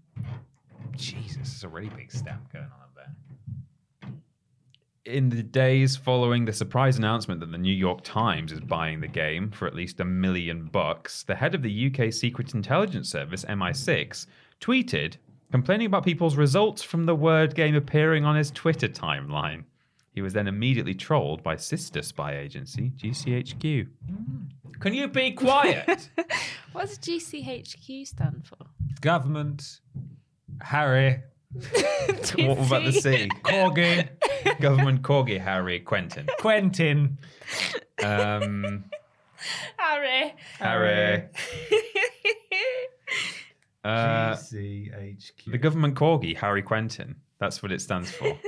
Jesus, it's a really big stamp going on up there. In the days following the surprise announcement that the New York Times is buying the game for at least a million bucks, the head of the U K Secret Intelligence Service, M I six, tweeted complaining about people's results from the word game appearing on his Twitter timeline. He was then immediately trolled by sister spy agency G C H Q. Can you be quiet? What does G C H Q stand for? Government, Harry, What about the C? Corgi, Government Corgi Harry Quentin. Quentin. Um, Harry. Harry. Uh, G C H Q. The government corgi, Harry Quentin. That's what it stands for.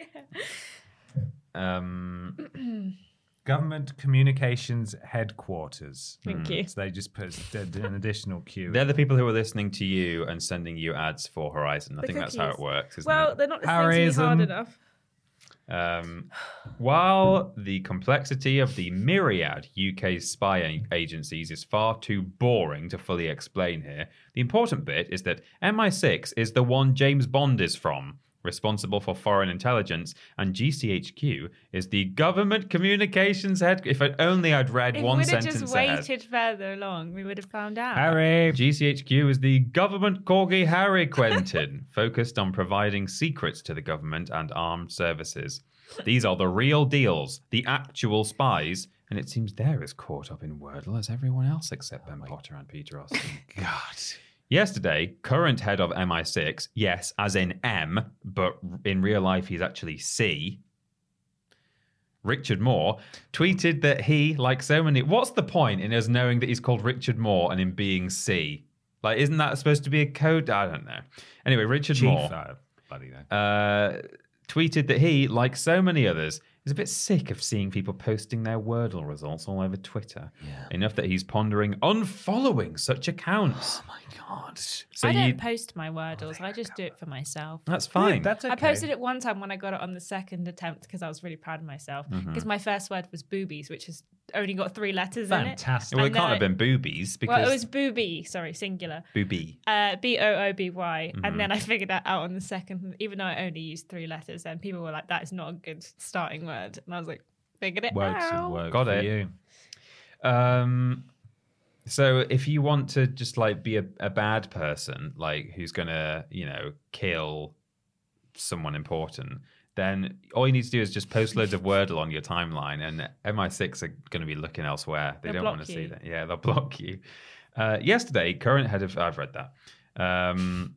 Um, Government Communications Headquarters. Thank you. So they just put an additional Q. they're the people who are listening to you and sending you ads for Horizon. I The think that's how it cookies. works, isn't Well, it? they're not listening to me hard Harryism. enough. Um, while the complexity of the myriad U K spy a- agencies is far too boring to fully explain here, the important bit is that M I six is the one James Bond is from, responsible for foreign intelligence, and G C H Q is the government communications head. If I, only I'd read If one we'd have sentence just ahead. waited further along, we would have found out. Harry. G C H Q is the government corgi Harry Quentin, focused on providing secrets to the government and armed services. These are the real deals, the actual spies, and it seems they're as caught up in Wordle as everyone else except Ben Potter and Peter Austin. God. Yesterday, current head of M I six, yes, as in M, but in real life he's actually C, Richard Moore, tweeted that he, like so many... What's the point in us knowing that he's called Richard Moore and him being C? Like, isn't that supposed to be a code? I don't know. Anyway, Richard Chief. Moore Uh, bloody no. uh, tweeted that he, like so many others, is a bit sick of seeing people posting their Wordle results all over Twitter. Yeah. Enough that he's pondering unfollowing such accounts. Oh my god! So I you, don't post my Wordles. I just do it for myself. that's fine. Yeah, that's okay. I posted it one time when I got it on the second attempt because I was really proud of myself. Because Mm-hmm. my first word was boobies, which has only got three letters in it. Fantastic. well, it and can't then have been boobies because Well, it was booby. Sorry, singular. booby. Uh, B O O B Y. Mm-hmm. And then I figured that out on the second, even though I only used three letters. And people were like, that is not a good starting word. And I was like, figured it Works out. and works Got for it. you. Um, so if you want to just like be a, a bad person, like who's gonna, you know, kill someone important, then all you need to do is just post loads of Wordle on your timeline, and M I six are going to be looking elsewhere. They They'll don't block want to see you. that. Yeah, they'll block you. Uh, yesterday, current head of I've read that. Um,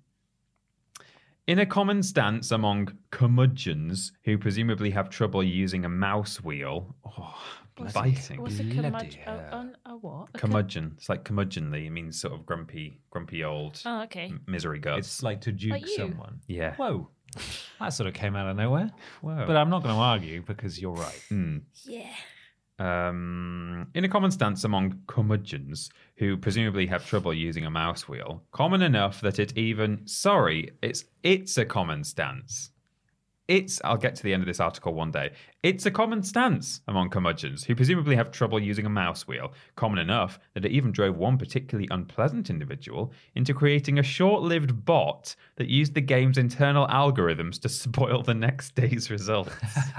in a common stance among curmudgeons who presumably have trouble using a mouse wheel, oh, biting. What's a Bloody curmudgeon? A, hell. a, a what? A cur- Curmudgeon. It's like curmudgeonly. It means sort of grumpy, grumpy old Oh, okay. m- misery guts. It's like to juke Like you. someone. yeah. Whoa. That sort of came out of nowhere. Whoa. But I'm not going to argue because you're right. Hmm. Yeah. Um, in a common stance among curmudgeons who presumably have trouble using a mouse wheel, common enough that it even sorry, it's it's a common stance. It's I'll get to the end of this article one day. It's a common stance among curmudgeons who presumably have trouble using a mouse wheel, common enough that it even drove one particularly unpleasant individual into creating a short-lived bot that used the game's internal algorithms to spoil the next day's results.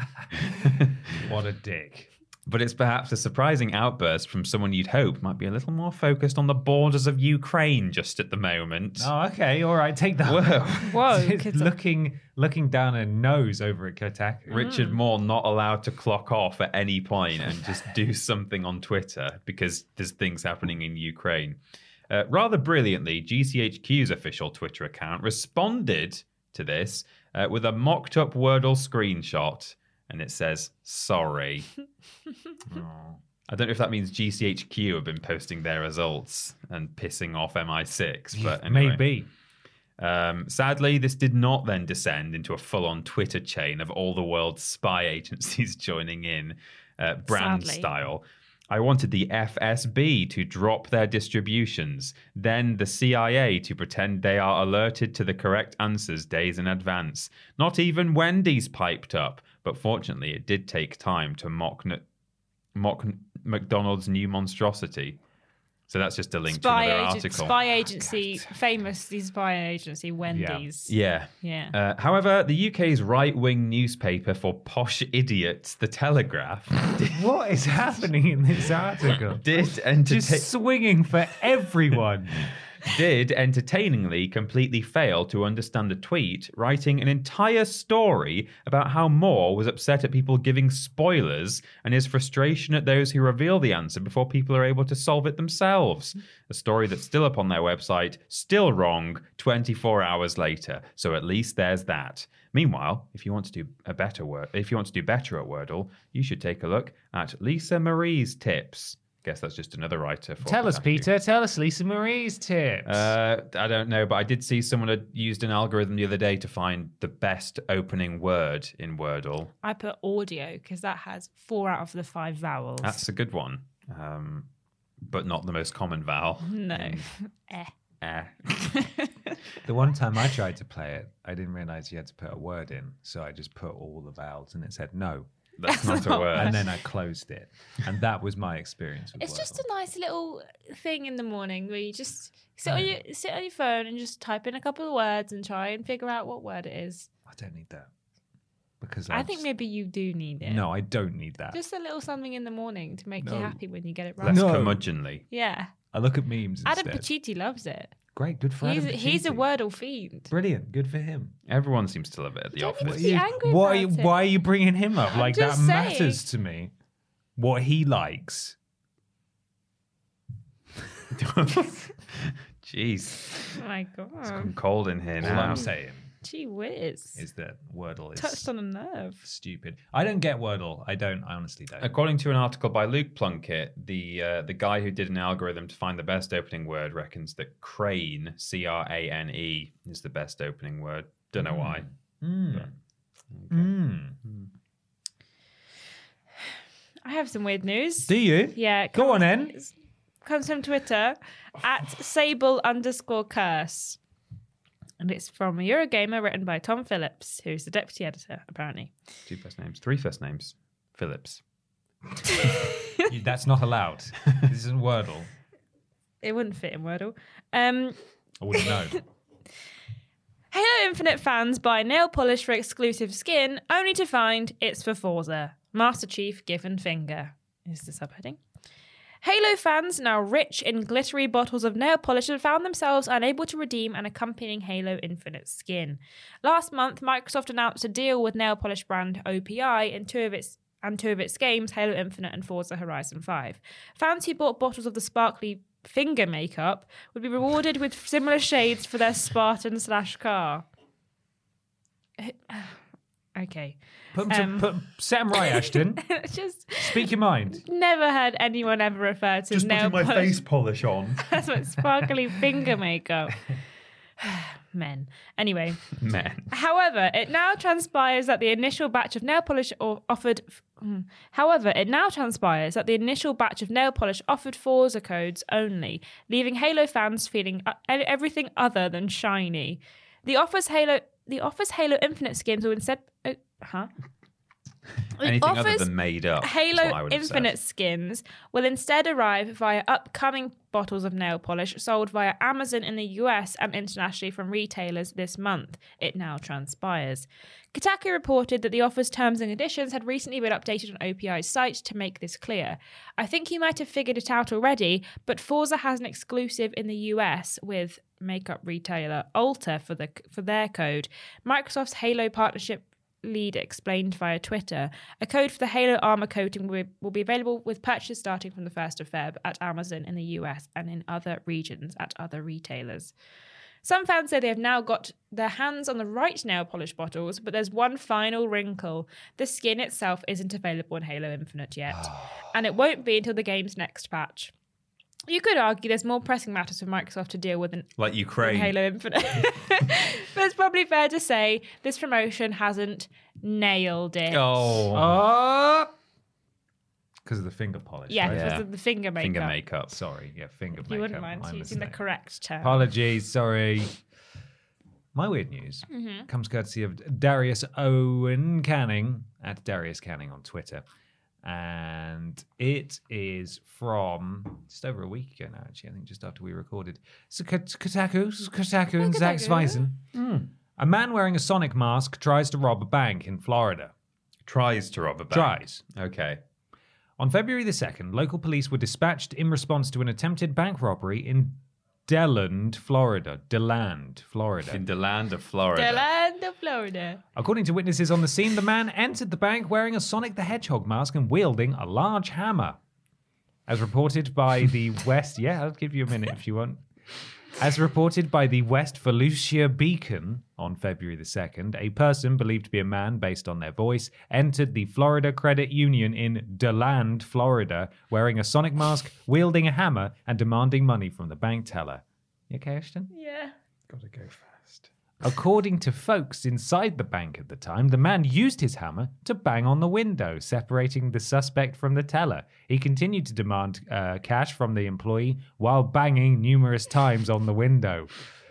What a dick. But it's perhaps a surprising outburst from someone you'd hope might be a little more focused on the borders of Ukraine just at the moment. Oh, okay. All right. Take that. Whoa. Whoa, It's kids are- looking looking down her nose over at Kotaku. Richard Moore not allowed to clock off at any point and just do something on Twitter because there's things happening in Ukraine. Uh, rather brilliantly, G C H Q's official Twitter account responded to this uh, with a mocked up Wordle screenshot, and it says, sorry. I don't know if that means G C H Q have been posting their results and pissing off M I six, but anyway. Maybe. Um, sadly, this did not then descend into a full-on Twitter chain of all the world's spy agencies joining in, uh, brand Sadly. style. I wanted the F S B to drop their distributions, then the C I A to pretend they are alerted to the correct answers days in advance. Not even Wendy's piped up, but fortunately it did take time to mock, mock McDonald's new monstrosity. So that's just a link Spy, to another agent, article. spy agency, famous the spy agency, Wendy's. Yeah. Yeah. Uh, however, the U K's right-wing newspaper for posh idiots, The Telegraph, did, What is happening in this article? did, entertain, Just swinging for everyone. did entertainingly completely fail to understand the tweet, writing an entire story about how Moore was upset at people giving spoilers and his frustration at those who reveal the answer before people are able to solve it themselves. A story that's still up on their website, still wrong, twenty-four hours later. So at least there's that. Meanwhile, if you want to do a better word, if you want to do better at Wordle, you should take a look at Lisa Marie's tips. Guess that's just another writer. For Tell us, Kotaku. Peter. Tell us Lisa Marie's tips. Uh, I don't know, but I did see someone had used an algorithm the other day to find the best opening word in Wordle. I put audio because that has four out of the five vowels. That's a good one, um, but not the most common vowel. no. in- eh. eh. The one time I tried to play it, I didn't realize you had to put a word in. So I just put all the vowels and it said no. That's not a word. And then I closed it. And that was my experience with It's Wordle. just a nice little thing in the morning where you just sit on your sit on your phone and just type in a couple of words and try and figure out what word it is. I don't need that. Because I I'm think s- maybe you do need it. No, I don't need that. Just a little something in the morning to make you No. happy when you get it right. Less No. curmudgeonly. Yeah. I look at memes instead. Adam Pacitti loves it. Great, good for He's, Adam he's a Pacitti. Wordle fiend. Brilliant, good for him. Everyone seems to love it at the Don't need office. to be angry why, about are you, it. why are you bringing him up? I'm Like, that just saying. matters to me. What he likes. Jeez, Oh my it's god. gone cold in here All now. I'm saying Gee whiz. is that Wordle is Touched on a nerve. stupid. I don't get Wordle. I don't. I honestly don't. According to an article by Luke Plunkett, the uh, the guy who did an algorithm to find the best opening word reckons that crane, C R A N E, is the best opening word. Don't know why. Mm. Okay. have some weird news. Do you? Yeah. it Go on, comes- then. Comes from Twitter at Sable underscore curse. And it's from Eurogamer, written by Tom Phillips, who's the deputy editor, apparently. Two first names, three first names. Phillips. You- That's not allowed. This isn't Wordle. It wouldn't fit in Wordle. Um, I wouldn't know. Halo Infinite fans buy nail polish for exclusive skin, only to find it's for Forza. Master Chief given finger is the subheading. Halo fans, now rich in glittery bottles of nail polish, have found themselves unable to redeem an accompanying Halo Infinite skin. Last month, Microsoft announced a deal with nail polish brand O P I in two of its and two of its games, Halo Infinite and Forza Horizon five. Fans who bought bottles of the sparkly finger makeup would be rewarded with similar shades for their Spartan slash car. Okay. Put 'em to- Um, put 'em- set 'em right, Ashton. Just Speak your mind. never heard anyone ever refer to nail polish. polish on. That's what sparkly finger makeup. Men. Anyway, Man. however, it now transpires that the initial batch of nail polish or offered. hmm. However, it now transpires that the initial batch of nail polish offered Forza codes only, leaving Halo fans feeling uh, everything other than shiny. The offers Halo, the offers Halo Infinite skins will instead, uh, huh? The Anything other offers than made up. is what I Halo would have said. Infinite skins will instead arrive via upcoming bottles of nail polish sold via Amazon in the U S and internationally from retailers this month. It now transpires. Kotaku reported that the offer's terms and conditions had recently been updated on O P I's site to make this clear. I think you might have figured it out already, but Forza has an exclusive in the U S with makeup retailer Ulta for the for their code. Microsoft's Halo partnership lead explained via Twitter, a code for the Halo armor coating will be, will be available with purchases starting from the first of February at Amazon in the U S and in other regions at other retailers. Some fans say they have now got their hands on the right nail polish bottles, but there's one final wrinkle. The skin itself isn't available in Halo Infinite yet, and it won't be until the game's next patch. You could argue there's more pressing matters for Microsoft to deal with than Like Ukraine. Halo Infinite. But it's probably fair to say this promotion hasn't nailed it. Oh. Because of the finger polish. Yeah, right? because Yeah. of the finger makeup. Finger makeup. Sorry, yeah, finger makeup. You wouldn't mind I'm a using the snake. correct term. Apologies, sorry. My weird news Mm-hmm. comes courtesy of Darius Owen Canning at Darius Canning on Twitter. And it is from just over a week ago now, actually, I think just after we recorded. So Kotaku, Kotaku and Zach Kotaku. Zweisen. A man wearing a Sonic mask tries to rob a bank in Florida. Tries to rob a bank. Tries. Okay. On February the second, local police were dispatched in response to an attempted bank robbery in Deland, Florida. Deland, Florida. In the land of Florida. The land of Florida. According to witnesses on the scene, the man entered the bank wearing a Sonic the Hedgehog mask and wielding a large hammer. As reported by the West... Yeah, I'll give you a minute if you want. As reported by the West Volusia Beacon on February the second, a person believed to be a man based on their voice entered the Florida Credit Union in DeLand, Florida, wearing a Sonic mask, wielding a hammer, and demanding money from the bank teller. You okay, Ashton? Yeah. Gotta go fast. According to folks inside the bank at the time, the man used his hammer to bang on the window, separating the suspect from the teller. He continued to demand uh, cash from the employee while banging numerous times on the window.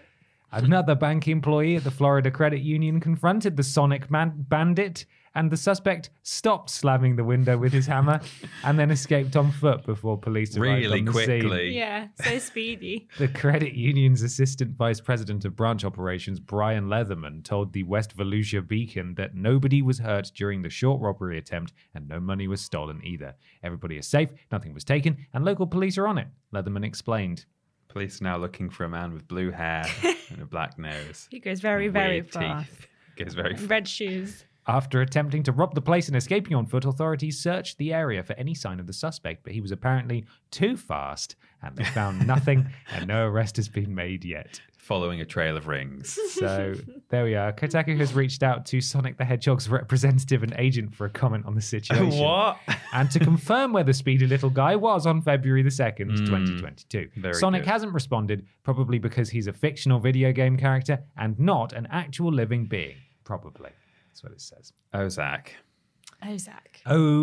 Another bank employee at the Florida Credit Union confronted the Sonic man- bandit, and the suspect stopped slamming the window with his hammer and then escaped on foot before police arrived Really on the scene. quickly. Yeah, so speedy. The credit union's assistant vice president of branch operations, Brian Leatherman, told the West Volusia Beacon that nobody was hurt during the short robbery attempt and no money was stolen either. Everybody is safe, nothing was taken, and local police are on it, Leatherman explained. Police now looking for a man with blue hair and a black nose. He goes very, very Weird fast. teeth. Goes very fast. Red shoes. After attempting to rob the place and escaping on foot, authorities searched the area for any sign of the suspect, but he was apparently too fast and they found nothing and no arrest has been made yet. Following a trail of rings. So there we are. Kotaku has reached out to Sonic the Hedgehog's representative and agent for a comment on the situation. What? And to confirm where the speedy little guy was on February the second, Mm, twenty twenty-two. very Sonic good. hasn't responded, probably because he's a fictional video game character and not an actual living being. Probably. That's what it says. Oh, Zach. Ozark.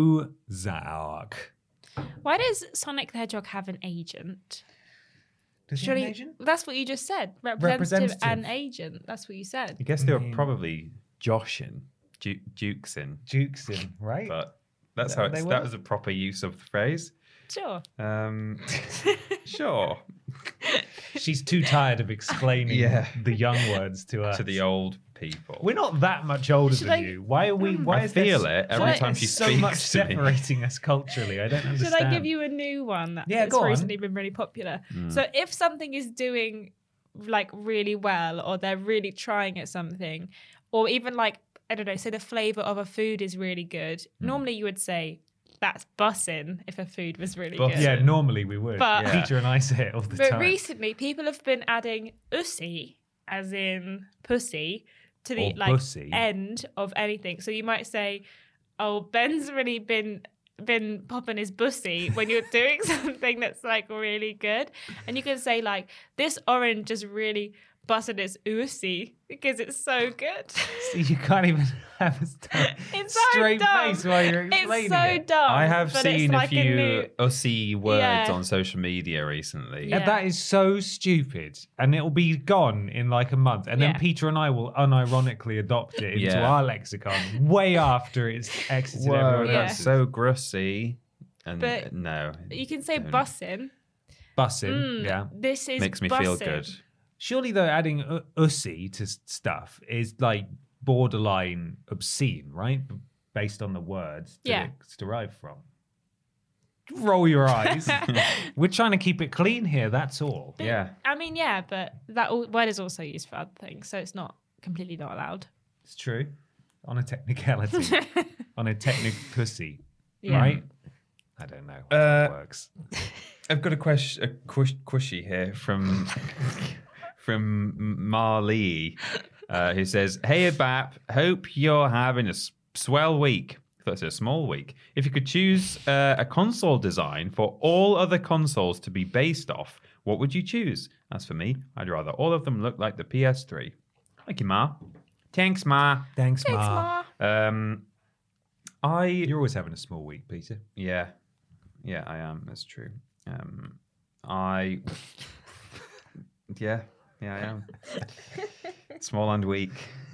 Ozark. Why does Sonic the Hedgehog have an agent? Does he Surely, have an agent? that's what you just said. Representative, Representative. and agent. That's what you said. I guess they were Mm. probably joshing, du- dukesing, Jukes in, right? but that's That how they it's, were? that was a proper use of the phrase. Sure. Um, sure. She's too tired of explaining Yeah. the young words to us. To the old people. We're not that much older Should than I- you. Why are we? Why I is there feel s- it every why time is she so speaks much to me. separating us culturally. I don't understand. Should I give you a new one that- Yeah, that's go on. recently been really popular? So if something is doing like really well, or they're really trying at something, or even like, I don't know, say the flavor of a food is really good, normally you would say that's bussin' if a food was really Bussin'. good. Yeah, normally we would. But- Yeah. Peter and I say it all the But time. recently, people have been adding ussy, as in pussy, to the Or like bussy. end of anything. So you might say, "Oh, Ben's really been been popping his bussy" when you're doing something that's like really good, and you can say like, "This orange is really busted its ussy because it's so good." See, you can't even have a st- It's so straight dumb. face while you're explaining It's so it. dumb. I have but seen it's like a few new- ussy words Yeah. on social media recently. Yeah. And that is so stupid, and it'll be gone in like a month, and then Yeah. Peter and I will unironically adopt it into Yeah. our lexicon way after it's exited Whoa, everyone Yeah. that's else's. so grussy. And But uh, no, You can say Don't. bussin'. Bussing, Mm, yeah. This is makes me feel bussin'. good. Surely, though, adding u- ussy to s- stuff is like borderline obscene, right? B- Based on the words that Yeah. it's derived from. Roll your eyes. We're trying to keep it clean here, that's all. Yeah. I mean, yeah, but that al- word is also used for other things, so it's not completely not allowed. It's true. On a technicality. on a technic pussy, Yeah. right? I don't know how Uh, it works. I've got a question, a quish, quishy here from from Marlee, uh, who says, "Hey, Bap, hope you're having a s- swell week. I thought it was a small week. If you could choose uh, a console design for all other consoles to be based off, what would you choose? As for me, I'd rather all of them look like the P S three. Thank you, Ma. Thanks, Ma. Thanks, Thanks, Ma. Ma. Um, I You're always having a small week, Peter. yeah, yeah, I am. That's true. Um, I yeah, yeah, I am. Small and weak.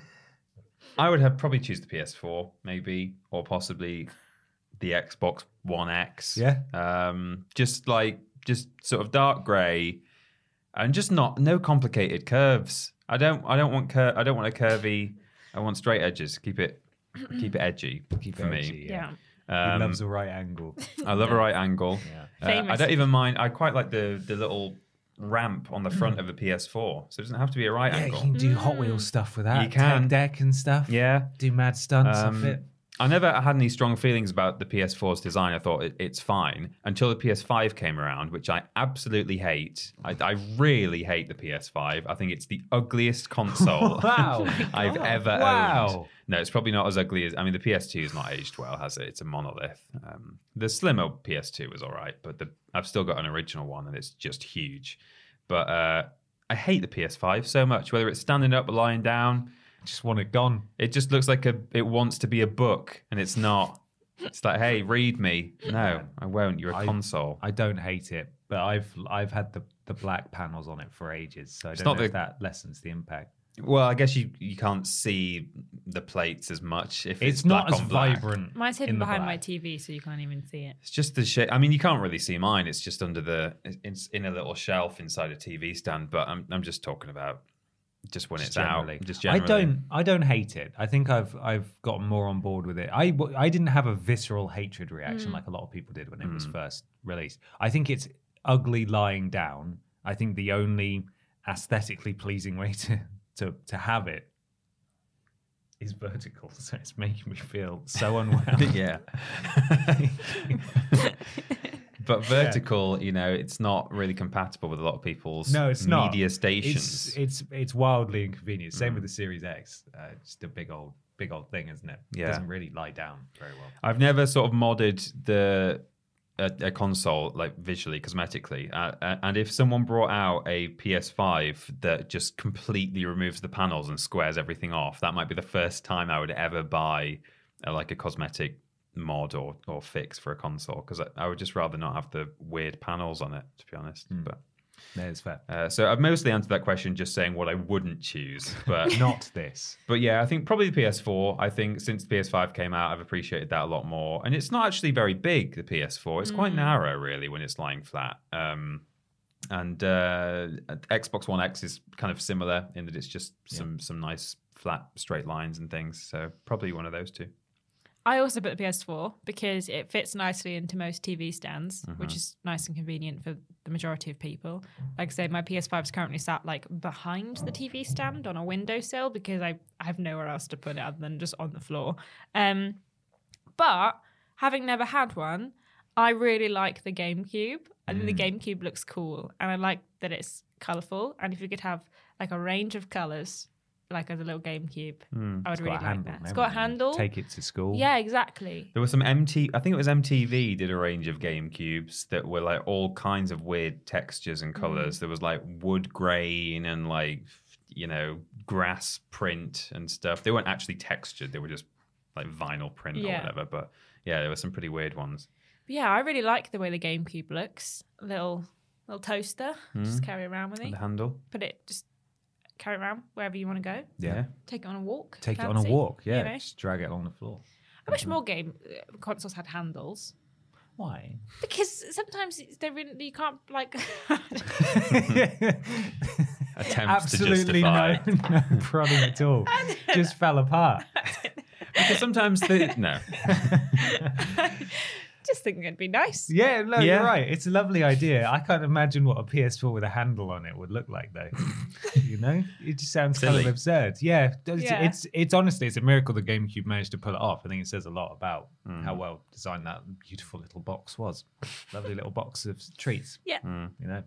I would have probably choose the P S four, maybe, or possibly the Xbox One X. Yeah. Um, just like just sort of dark grey, and just not no complicated curves. I don't. I don't want cur- I don't want a curvy. I want straight edges. Keep it. Keep it edgy. Keep for it me. edgy, Yeah. He Um, loves a right angle. I love a right angle. Yeah. Uh, I Famous. don't even mind. I quite like the the little ramp on the front of the P S four, so it doesn't have to be a right Yeah, you angle. can do Hot Wheels stuff with that. You can. Tech deck and stuff. Yeah. Do mad stunts Um, off it. I never had any strong feelings about the P S four's design. I thought it, it's fine until the P S five came around, which I absolutely hate. I, I really hate the P S five. I think it's the ugliest console Wow. I've ever Wow. owned. No, it's probably not as ugly as. I mean, the P S two is not aged well, has it? It's a monolith. Um, the slimmer P S two was all right, but the, I've still got an original one, and it's just huge. But uh, I hate the P S five so much. Whether it's standing up or lying down, Just want it gone. it just looks like a. It wants to be a book, and it's not. It's like, hey, read me. No, I won't. You're a I- console. I don't hate it, but I've I've had the, the black panels on it for ages, so I It's don't not know if the- that lessens the impact. Well, I guess you you can't see the plates as much if it's, It's, not black as on black. vibrant. Mine's hidden in the behind my black. T V, so you can't even see it. It's just the shape. I mean, you can't really see mine. It's just under the. It's in a little shelf inside a T V stand. But I'm I'm just talking about just when Just it's generally. out. Just generally. I don't I don't hate it. I think I've I've gotten more on board with it. I w- I didn't have a visceral hatred reaction like a lot of people did when it was first released. I think it's ugly lying down. I think the only aesthetically pleasing way to to to have it is vertical. So it's making me feel so unwell. yeah. But vertical, you know, it's not really compatible with a lot of people's No, it's not. media stations. It's it's it's wildly inconvenient. Same with the Series X. Uh, it's just a big old big old thing, isn't it? Yeah. It doesn't really lie down very well. I've never sort of modded the a, a console like visually, cosmetically, uh, uh, and if someone brought out a P S five that just completely removes the panels and squares everything off, that might be the first time I would ever buy uh, like a cosmetic mod or or fix for a console, because I, I would just rather not have the weird panels on it, to be honest. Mm. But no, it's fair. uh, so I've mostly answered that question just saying what I wouldn't choose, but Not this. But yeah, I think probably the P S four. I think since the P S five came out, I've appreciated that a lot more. And it's not actually very big, the P S four. It's quite narrow, really, when it's lying flat. Um, and uh, Xbox One X is kind of similar in that it's just some yeah. some nice flat straight lines and things. So probably one of those two. I also put the P S four because it fits nicely into most T V stands, mm-hmm. which is nice and convenient for the majority of people. Like I say, my P S five is currently sat like behind the T V stand on a windowsill because I, I have nowhere else to put it other than just on the floor. Um, but having never had one, I really like the GameCube. I think mm. the GameCube looks cool, and I like that it's colourful. And if you could have like a range of colours, like as a little GameCube, mm, I would really like handle, that. It's got a handle. Take it to school. Yeah, exactly. There was some M T. I think it was M T V did a range of GameCubes that were like all kinds of weird textures and colors. Mm. There was like wood grain and like you know grass print and stuff. They weren't actually textured. They were just like vinyl print yeah. or whatever. But yeah, there were some pretty weird ones. But yeah, I really like the way the GameCube looks. A little little toaster, mm. just carry around with me. The handle. Put it just. Carry it around wherever you want to go. Yeah. Take it on a walk. Take fancy, it on a walk, yeah. You know? Just drag it along the floor. I wish more game uh, consoles had handles. Why? Because sometimes they really, you can't, like... Attempts Absolutely to justify. no, no problem at all. Just fell apart. Because sometimes they... No. Just thinking it'd be nice. Yeah, no, yeah. you're right. It's a lovely idea. I can't imagine what a P S four with a handle on it would look like, though. You know, it just sounds Silly. kind of absurd. Yeah, it's, yeah. it's it's honestly, it's a miracle the GameCube managed to pull it off. I think it says a lot about mm. how well designed that beautiful little box was. Lovely little box of treats. Yeah, mm. you know.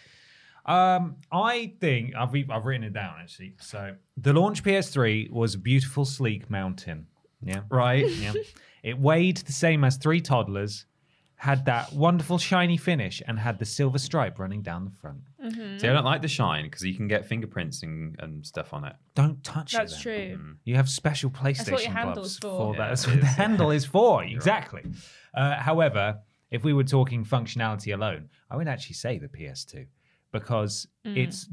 Um, I think I've re- I've written it down actually. So the launch P S three was a beautiful, sleek mountain. Yeah, right. Yeah. It weighed the same as three toddlers, had that wonderful shiny finish, and had the silver stripe running down the front. Mm-hmm. See, I don't like the shine because you can get fingerprints and, and stuff on it. Don't touch That's it. That's true. Mm. You have special PlayStation That's what your gloves handle's for. for Yeah, that. That's what the handle is for. Exactly. Right. Uh, however, if we were talking functionality alone, I would actually say the P S two because mm. it's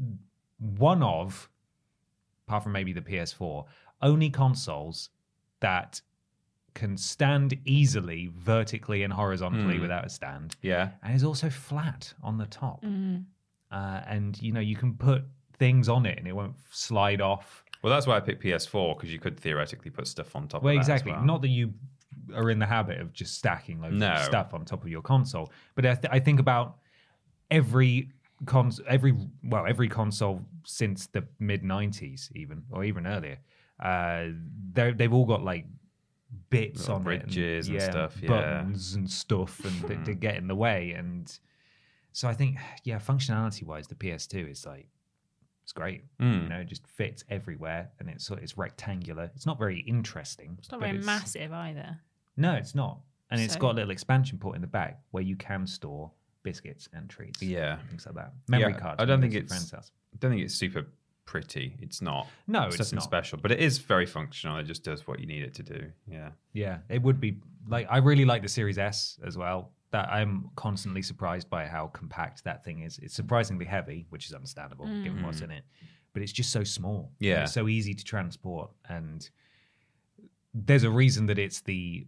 one of, apart from maybe the P S four, only consoles that can stand easily vertically and horizontally mm. without a stand. Yeah. And is also flat on the top. Mm. Uh, and, you know, you can put things on it and it won't slide off. Well, that's why I picked P S four, because you could theoretically put stuff on top well, of that exactly. as well. Not that you are in the habit of just stacking loads no. of stuff on top of your console. But I, th- I think about every... Cons- every well, every console since the mid nineties, even or even earlier, uh, they've all got like bits Little on bridges it and, and, yeah, stuff, yeah. buttons and stuff, and to, to get in the way. And so I think, yeah, functionality wise, the P S two is like it's great. Mm. You know, it just fits everywhere, and it's it's rectangular. It's not very interesting. It's not but very it's, massive either. No, it's not, and it's So- got a little expansion port in the back where you can store biscuits and treats. Yeah. and things like that. Memory Yeah, cards. I don't when think you go to it's- friend's house. I don't think it's super pretty. It's not. No, it's it's nothing not. special, but it is very functional. It just does what you need it to do. Yeah. Yeah, it would be like I really like the Series S as well. That I'm constantly surprised by how compact that thing is. It's surprisingly heavy, which is understandable given what's in it. But it's just so small. Yeah. And it's so easy to transport, and there's a reason that it's the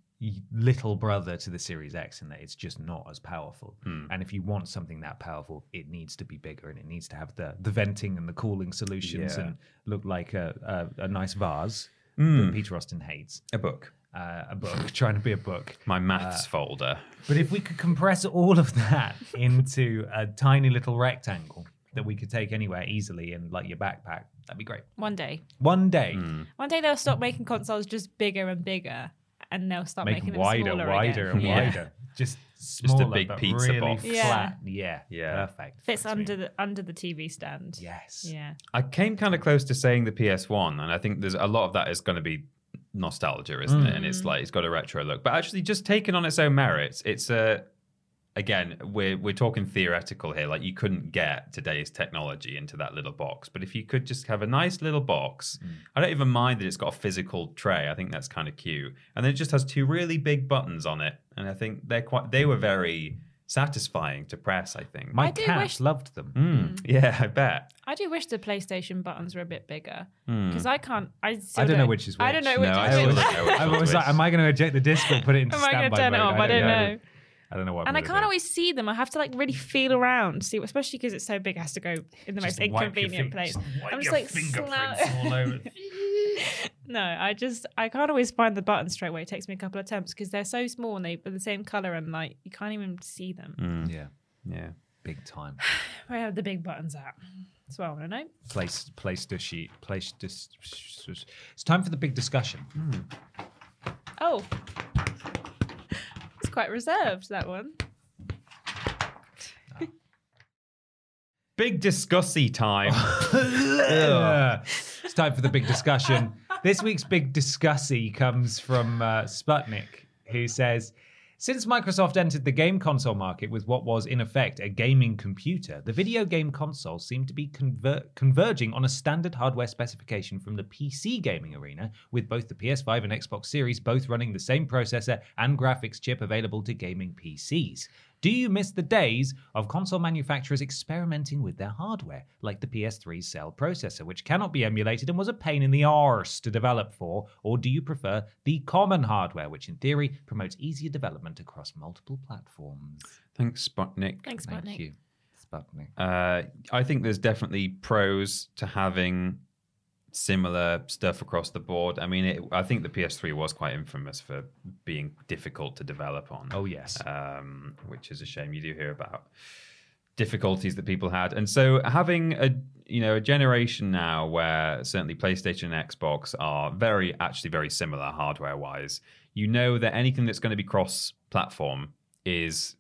little brother to the Series X in that it's just not as powerful. Mm. And if you want something that powerful, it needs to be bigger and it needs to have the the venting and the cooling solutions Yeah. and look like a, a, a nice vase Mm. that Peter Austin hates. A book. Uh, a book, trying to be a book. My maths Uh, folder. But if we could compress all of that into a tiny little rectangle that we could take anywhere easily in like your backpack, that'd be great. One day. One day, Mm. One day they'll stop making consoles just bigger and bigger, and they'll start make making them them wider, smaller wider, again. and Yeah. wider. Just smaller, big but pizza really box. Yeah. flat. Yeah, Yeah. perfect. Fits That's under me. the under the T V stand. Yes. Yeah. I came kind of close to saying the P S one, and I think there's a lot of that is going to be nostalgia, isn't it? And it's like it's got a retro look, but actually, just taken on its own merits, it's a again, we're we're talking theoretical here. Like you couldn't get today's technology into that little box, but if you could just have a nice little box, mm. I don't even mind that it's got a physical tray. I think that's kind of cute, and then it just has two really big buttons on it, and I think they're quite. They were very satisfying to press. I think my I do cat wish- loved them. Mm. Mm. Yeah, I bet. I do wish the PlayStation buttons were a bit bigger because mm. I can't. I, I don't, don't know which is which. I don't know which no, is I which. I, I was like, am I going to eject the disc or put it into Am I going standby to turn mode? it off? I don't know. know. I don't know what. And I'm I can't do. always see them. I have to like really feel around, see, especially because it's so big. It has to go in the Just most inconvenient fi- place. Just I'm just your like fingerprints sla- all over. No, I just I can't always find the button straight away. It takes me a couple of attempts because they're so small and they're the same color and like you can't even see them. Mm. Yeah, yeah, big time. Where have the big buttons at? That's what I want to know. Place, place to sheet, place to. It's time for the big discussion. Mm. Oh, it's quite reserved, that one. Big discussy time. Yeah. It's time for the big discussion. This week's big discussy comes from uh, Sputnik, who says, since Microsoft entered the game console market with what was, in effect, a gaming computer, the video game consoles seem to be conver- converging on a standard hardware specification from the P C gaming arena, with both the P S five and Xbox Series both running the same processor and graphics chip available to gaming P Cs. Do you miss the days of console manufacturers experimenting with their hardware, like the P S three's Cell processor, which cannot be emulated and was a pain in the arse to develop for? Or do you prefer the common hardware, which in theory promotes easier development across multiple platforms? Thanks, Sputnik. Thanks, Sputnik. Thank you, Sputnik. Uh, I think there's definitely pros to having similar stuff across the board. I mean, it, I think the P S three was quite infamous for being difficult to develop on. Oh, yes. Um, which is a shame. You do hear about difficulties that people had. And so having a, you know, a generation now where certainly PlayStation and Xbox are very, actually very similar hardware-wise, you know that anything that's going to be cross-platform is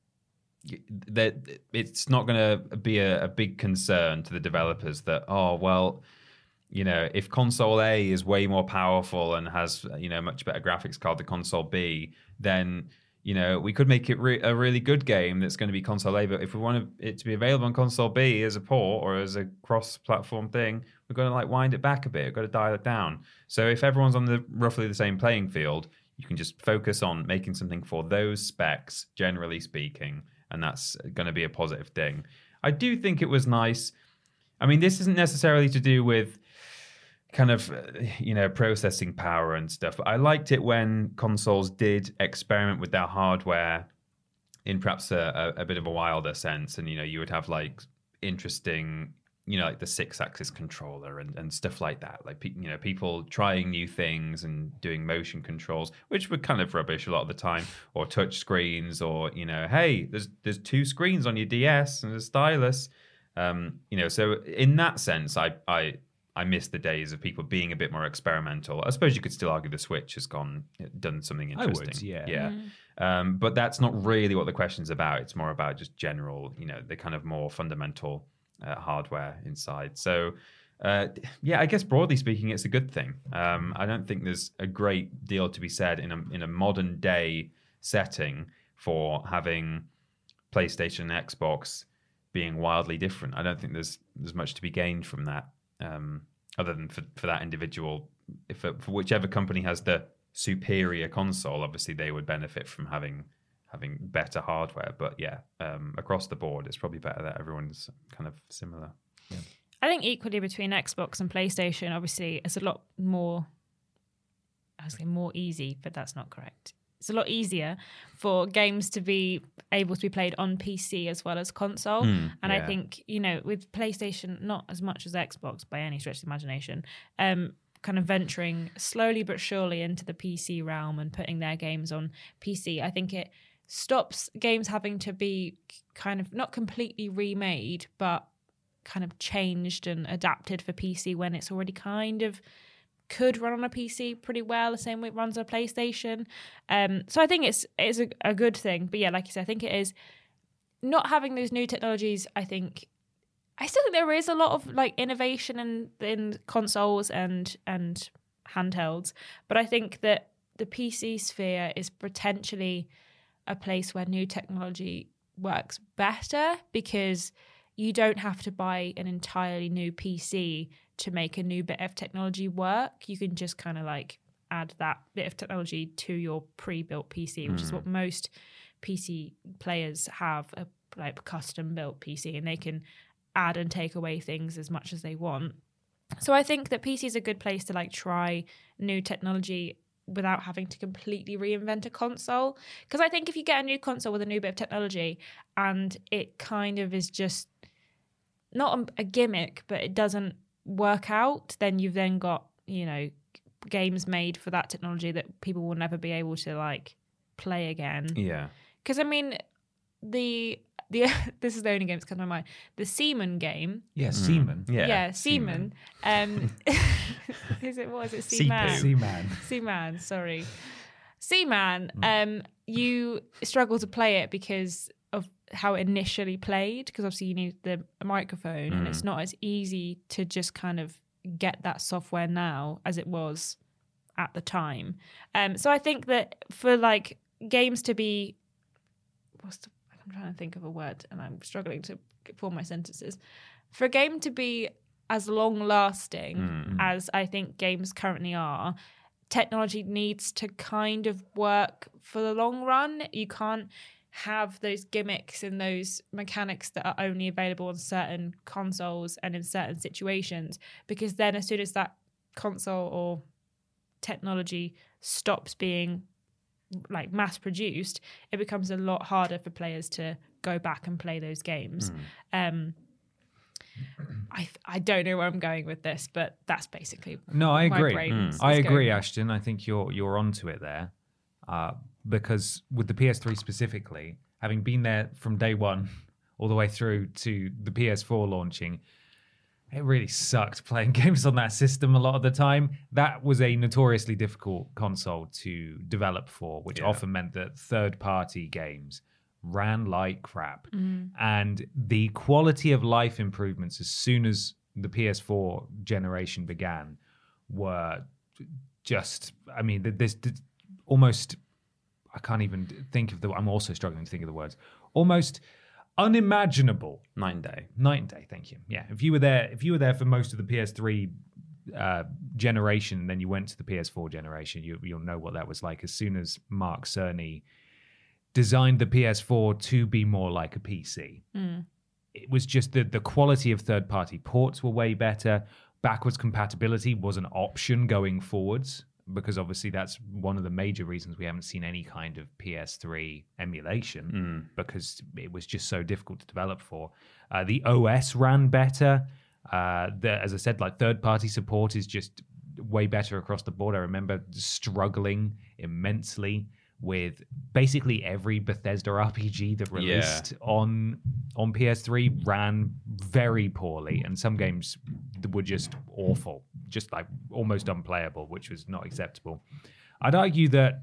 that it's not going to be a, a big concern to the developers that, oh, well, you know, if console A is way more powerful and has, you know, much better graphics card than console B, then, you know, we could make it re- a really good game that's going to be console A. But if we want it to be available on console B as a port or as a cross-platform thing, we're going to like wind it back a bit. We've got to dial it down. So if everyone's on the roughly the same playing field, you can just focus on making something for those specs, generally speaking, and that's going to be a positive thing. I do think it was nice. I mean, this isn't necessarily to do with kind of, you know, processing power and stuff. But I liked it when consoles did experiment with their hardware in perhaps a, a, a bit of a wilder sense. And, you know, you would have like interesting, you know, like the six-axis controller and, and stuff like that. Like, you know, people trying new things and doing motion controls, which were kind of rubbish a lot of the time, or touch screens, or, you know, hey, there's there's two screens on your D S and a stylus. Um, you know, so in that sense, I I I miss the days of people being a bit more experimental. I suppose you could still argue the Switch has gone done something interesting. I would, yeah. Yeah. Mm. Um, but that's not really what the question's about. It's more about just general, you know, the kind of more fundamental uh, hardware inside. So, uh, yeah, I guess broadly speaking, it's a good thing. Um, I don't think there's a great deal to be said in a in a modern day setting for having PlayStation and Xbox being wildly different. I don't think there's there's much to be gained from that. Um, other than for, for that individual, if for whichever company has the superior console, obviously they would benefit from having having better hardware. But yeah, um, across the board, it's probably better that everyone's kind of similar. Yeah. I think equally between Xbox and PlayStation, obviously, it's a lot more, I was saying more easy, but that's not correct. It's a lot easier for games to be able to be played on P C as well as console. Mm, and yeah. I think, you know, with PlayStation, not as much as Xbox by any stretch of the imagination, um, kind of venturing slowly but surely into the P C realm and putting their games on P C, I think it stops games having to be kind of not completely remade, but kind of changed and adapted for P C when it's already kind of could run on a P C pretty well, the same way it runs on a PlayStation. Um, so I think it's it's a, a good thing. But yeah, like you said, I think it is not having those new technologies. I think I still think there is a lot of like innovation in in consoles and and handhelds, but I think that the P C sphere is potentially a place where new technology works better because you don't have to buy an entirely new P C to make a new bit of technology work. You can just kind of like add that bit of technology to your pre-built P C, which mm. is what most P C players have, a like custom-built P C, and they can add and take away things as much as they want. So I think that P C is a good place to like try new technology without having to completely reinvent a console. Because I think if you get a new console with a new bit of technology and it kind of is just not a gimmick, but it doesn't work out, then you've then got, you know, games made for that technology that people will never be able to like play again. Yeah. Because I mean, the the this is the only game that's come to my mind. The Seaman game. Yeah, Seaman. Mm. Yeah, yeah, Seaman. Um, is it what is it? Seaman. Seaman. Seaman. Sorry, Seaman. Um, you struggle to play it because of how it initially played. Because obviously you need the microphone, mm. and it's not as easy to just kind of get that software now as it was at the time. Um, so I think that for like games to be, what's the, I'm trying to think of a word and I'm struggling to form my sentences. For a game to be as long lasting mm. as I think games currently are, technology needs to kind of work for the long run. You can't have those gimmicks and those mechanics that are only available on certain consoles and in certain situations, because then as soon as that console or technology stops being like mass produced, it becomes a lot harder for players to go back and play those games. Mm. Um, I I don't know where I'm going with this, but that's basically no. I agree. Mm. I agree, Ashton. I think you're you're onto it there. Uh, because with the P S three specifically, having been there from day one all the way through to the P S four launching, it really sucked playing games on that system a lot of the time. That was a notoriously difficult console to develop for, which yeah. often meant that third-party games ran like crap. Mm. And the quality of life improvements as soon as the P S four generation began were just, I mean, there's, there's almost... I can't even think of the... I'm also struggling to think of the words. Almost unimaginable. Night and day. Night and day, thank you. Yeah, if you were there if you were there for most of the P S three uh, generation, then you went to the P S four generation, you, you'll know what that was like. As soon as Mark Cerny designed the P S four to be more like a P C, mm. it was just the, the quality of third-party ports were way better. Backwards compatibility was an option going forwards, because obviously that's one of the major reasons we haven't seen any kind of P S three emulation, mm. because it was just so difficult to develop for. Uh, the O S ran better. Uh, the, as I said, like third-party support is just way better across the board. I remember struggling immensely with basically every Bethesda R P G that released yeah. on on P S three ran very poorly, and some games were just awful, just like almost unplayable, which was not acceptable. I'd argue that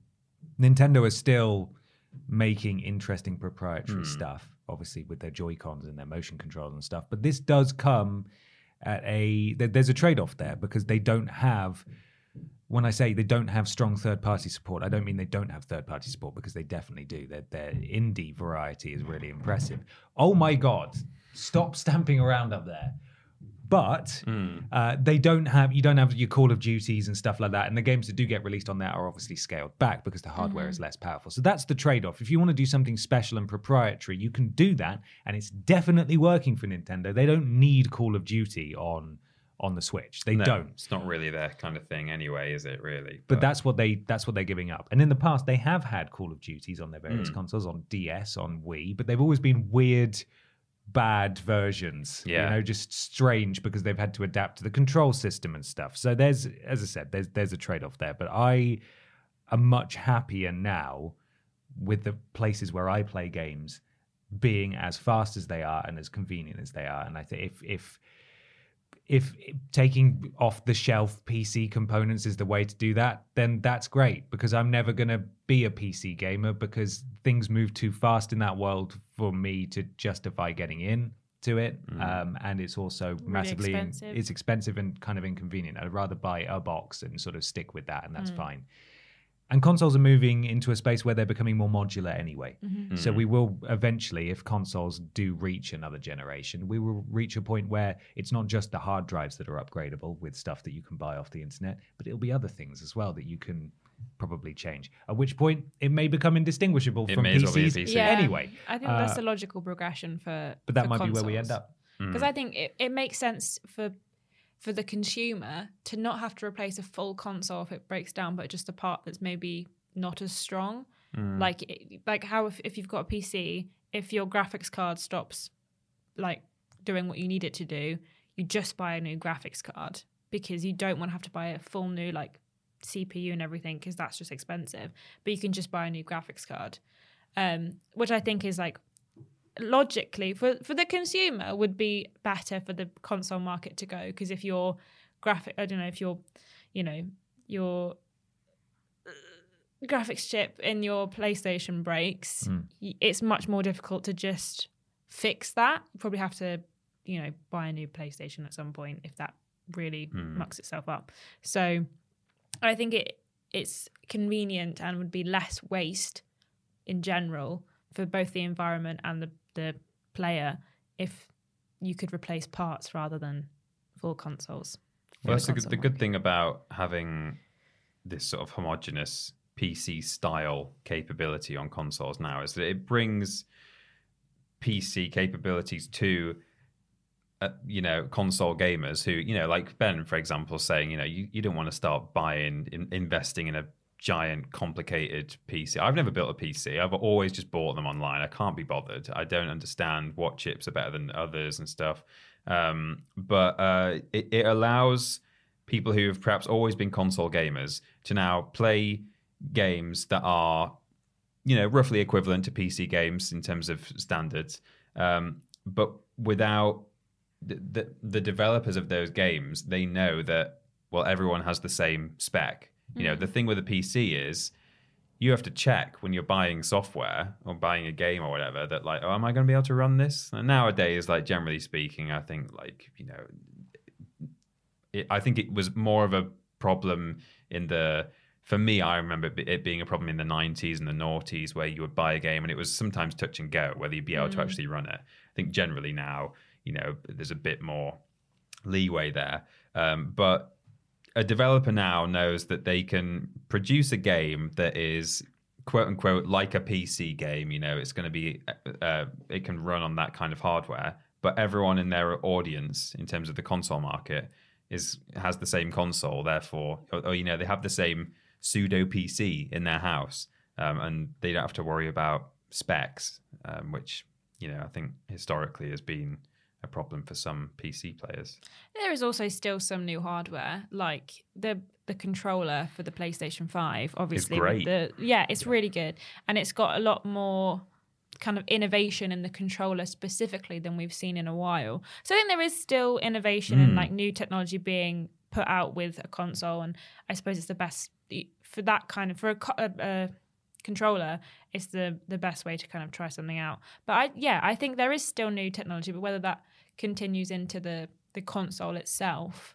Nintendo is still making interesting proprietary mm. stuff, obviously with their Joy-Cons and their motion control and stuff, but this does come at a... There's a trade-off there, because they don't have... When I say they don't have strong third-party support, I don't mean they don't have third-party support, because they definitely do. Their, their indie variety is really impressive. Oh my God, stop stamping around up there. But mm. uh, they don't have, you don't have your Call of Duties and stuff like that. And the games that do get released on that are obviously scaled back because the hardware mm-hmm. is less powerful. So that's the trade-off. If you want to do something special and proprietary, you can do that. And it's definitely working for Nintendo. They don't need Call of Duty on on the Switch. They no, don't. It's not really their kind of thing anyway, is it really? But, but that's what they that's what they're giving up. And in the past, they have had Call of Duties on their various mm. consoles, on D S, on Wii, but they've always been weird, bad versions. Yeah. You know, just strange because they've had to adapt to the control system and stuff. So there's, as I said, there's there's a trade-off there. But I am much happier now with the places where I play games being as fast as they are and as convenient as they are. And I think if if If taking off the shelf P C components is the way to do that, then that's great, because I'm never going to be a P C gamer because things move too fast in that world for me to justify getting in to it. Mm. Um, and it's also really massively, expensive. It's expensive and kind of inconvenient. I'd rather buy a box and sort of stick with that, and that's mm. fine. And consoles are moving into a space where they're becoming more modular anyway. Mm-hmm. So we will eventually, if consoles do reach another generation, we will reach a point where it's not just the hard drives that are upgradable with stuff that you can buy off the internet, but it'll be other things as well that you can probably change. At which point, it may become indistinguishable It from may as P well be a Cs P C. Yeah, anyway. I think Uh, that's the logical progression for. But that for might be where we end consoles. up. Because I think it, it makes sense for for the consumer to not have to replace a full console if it breaks down, but just a part that's maybe not as strong. Like it- like how if, if you've got a P C, if your graphics card stops like doing what you need it to do, you just buy a new graphics card because you don't want to have to buy a full new like C P U and everything because that's just expensive. But you can just buy a new graphics card, um, which I think is like logically for for the consumer would be better for the console market to go, because if your graphic I don't know if your you know your uh, graphics chip in your PlayStation breaks, Mm. y- it's much more difficult to just fix that. You probably have to you know buy a new PlayStation at some point if that really Mm. mucks itself up. So I think it it's convenient and would be less waste in general for both the environment and the, the player if you could replace parts rather than full consoles. Well, that's the, good- console the good market. thing about having this sort of homogenous P C style capability on consoles now is that it brings P C capabilities to, uh, you know, console gamers who, you know, like Ben, for example, saying, you know, you, you don't want to start buying, in, investing in a giant, complicated P C. I've never built a P C. I've always just bought them online. I can't be bothered. I don't understand what chips are better than others and stuff. Um, but uh, it, it allows people who have perhaps always been console gamers to now play games that are, you know, roughly equivalent to P C games in terms of standards, um, but without the, the the developers of those games, they know that, well, everyone has the same spec. You know, the thing with a P C is you have to check when you're buying software or buying a game or whatever that, like, oh, am I going to be able to run this? And nowadays, like, generally speaking, I think, like, you know, it, I think it was more of a problem in the, for me, I remember it being a problem in the nineties and the noughties where you would buy a game and it was sometimes touch and go, whether you'd be able to actually run it. I think generally now, you know, there's a bit more leeway there. Um, but a developer now knows that they can produce a game that is quote unquote like a P C game. You know, it's going to be, uh, it can run on that kind of hardware, but everyone in their audience in terms of the console market is has the same console. Therefore, or, or you know, they have the same pseudo P C in their house, um, and they don't have to worry about specs, um, which, you know, I think historically has been a problem for some P C players. There is also still some new hardware, like the the controller for the PlayStation five. Obviously, with great. The, yeah, it's really good, and it's got a lot more kind of innovation in the controller specifically than we've seen in a while. So I think there is still innovation and like new technology being put out with a console, and I suppose it's the best for that kind of for a, co- a, a controller. It's the the best way to kind of try something out. But I yeah, I think there is still new technology, but whether that continues into the the console itself,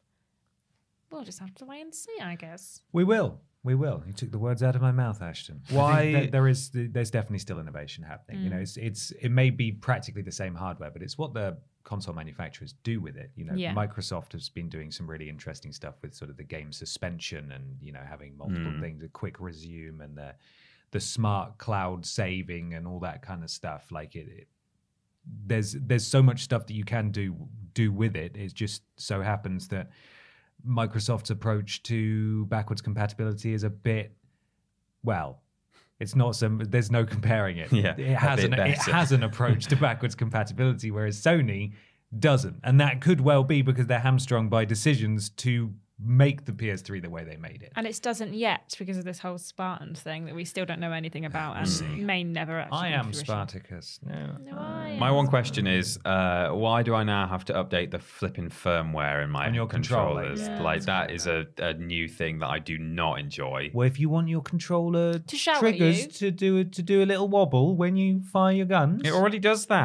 we'll just have to wait and see, I guess. We will. We will. You took the words out of my mouth, Ashton. I Why- think that there is there's definitely still innovation happening. You know, it's it's it may be practically the same hardware, but it's what the console manufacturers do with it. You know, Yeah. Microsoft has been doing some really interesting stuff with sort of the game suspension and, you know, having multiple things, a quick resume and the the smart cloud saving and all that kind of stuff. Like it, it there's there's so much stuff that you can do do with it. It just so happens that Microsoft's approach to backwards compatibility is a bit, well, it's not some. There's no comparing it. Yeah, it has a an bit it better. has an approach to backwards compatibility, whereas Sony doesn't, and that could well be because they're hamstrung by decisions to make the P S three the way they made it. And it doesn't yet because of this whole Spartan thing that we still don't know anything about and may never actually. I come to am fruition. Spartacus. No. No, I My am. one question is, uh, why do I now have to update the flipping firmware in my On your controller, controllers? yeah. Like that is a, a new thing that I do not enjoy. Well, if you want your controller To shout at triggers you. to do to do a little wobble when you fire your guns, It already does that.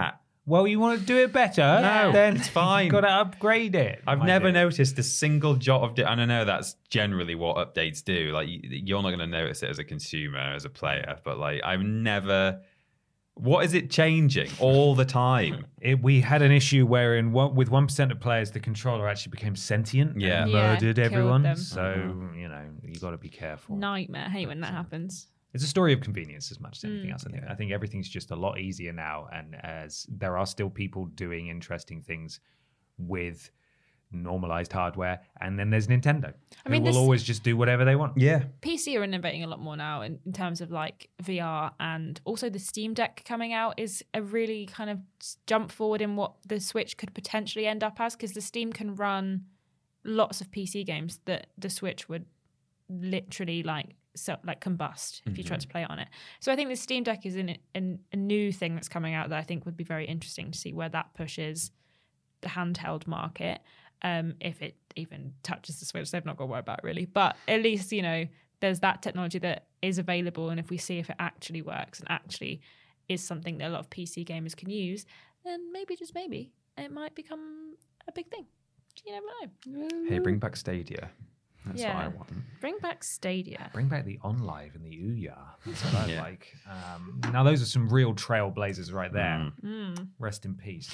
Well, you want to do it better? No, then it's fine. You've got to upgrade it. I've my never dear. noticed a single jot of. Di- and I know that's generally what updates do. Like you, you're not going to notice it as a consumer, as a player, but like I've never. What is it changing all the time? It, we had an issue where in one, with one percent of players, the controller actually became sentient Yeah. and Yeah, murdered killed everyone. them. So, you know, you got to be careful. Nightmare. I hate when that happens. It's a story of convenience as much as anything Mm. else. I think. I think everything's just a lot easier now, and as there are still people doing interesting things with normalized hardware, and then there's Nintendo, I mean, who will this- always just do whatever they want. Yeah. P C are innovating a lot more now in, in terms of like V R, and also the Steam Deck coming out is a really kind of jump forward in what the Switch could potentially end up as, because the Steam can run lots of P C games that the Switch would literally like so like combust if you tried to play it on it. So I think the Steam Deck is in, in a new thing that's coming out that I think would be very interesting to see where that pushes the handheld market. Um, if it even touches the Switch, they've not got to worry about it really. But at least, you know, there's that technology that is available. And if we see if it actually works and actually is something that a lot of P C gamers can use, then maybe, just maybe, it might become a big thing. You never know. Hey, bring back Stadia. That's Yeah. what I want. Bring back Stadia. Bring back the OnLive and the Ouya. That's what I Yeah. like. Um, now, those are some real trailblazers right there. Mm. Rest in peace.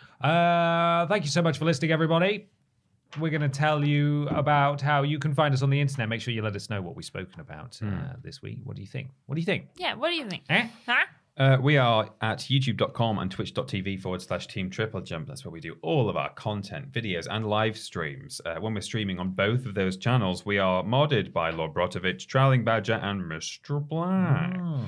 uh, thank you so much for listening, everybody. We're going to tell you about how you can find us on the internet. Make sure you let us know what we've spoken about uh, this week. What do you think? What do you think? Yeah, what do you think? Eh? Huh? Uh, we are at youtube.com and twitch.tv forward slash team triple jump. That's where we do all of our content, videos, and live streams. Uh, when we're streaming on both of those channels, we are modded by Lord Brotovich, Trowling Badger, and Mister Black. Oh.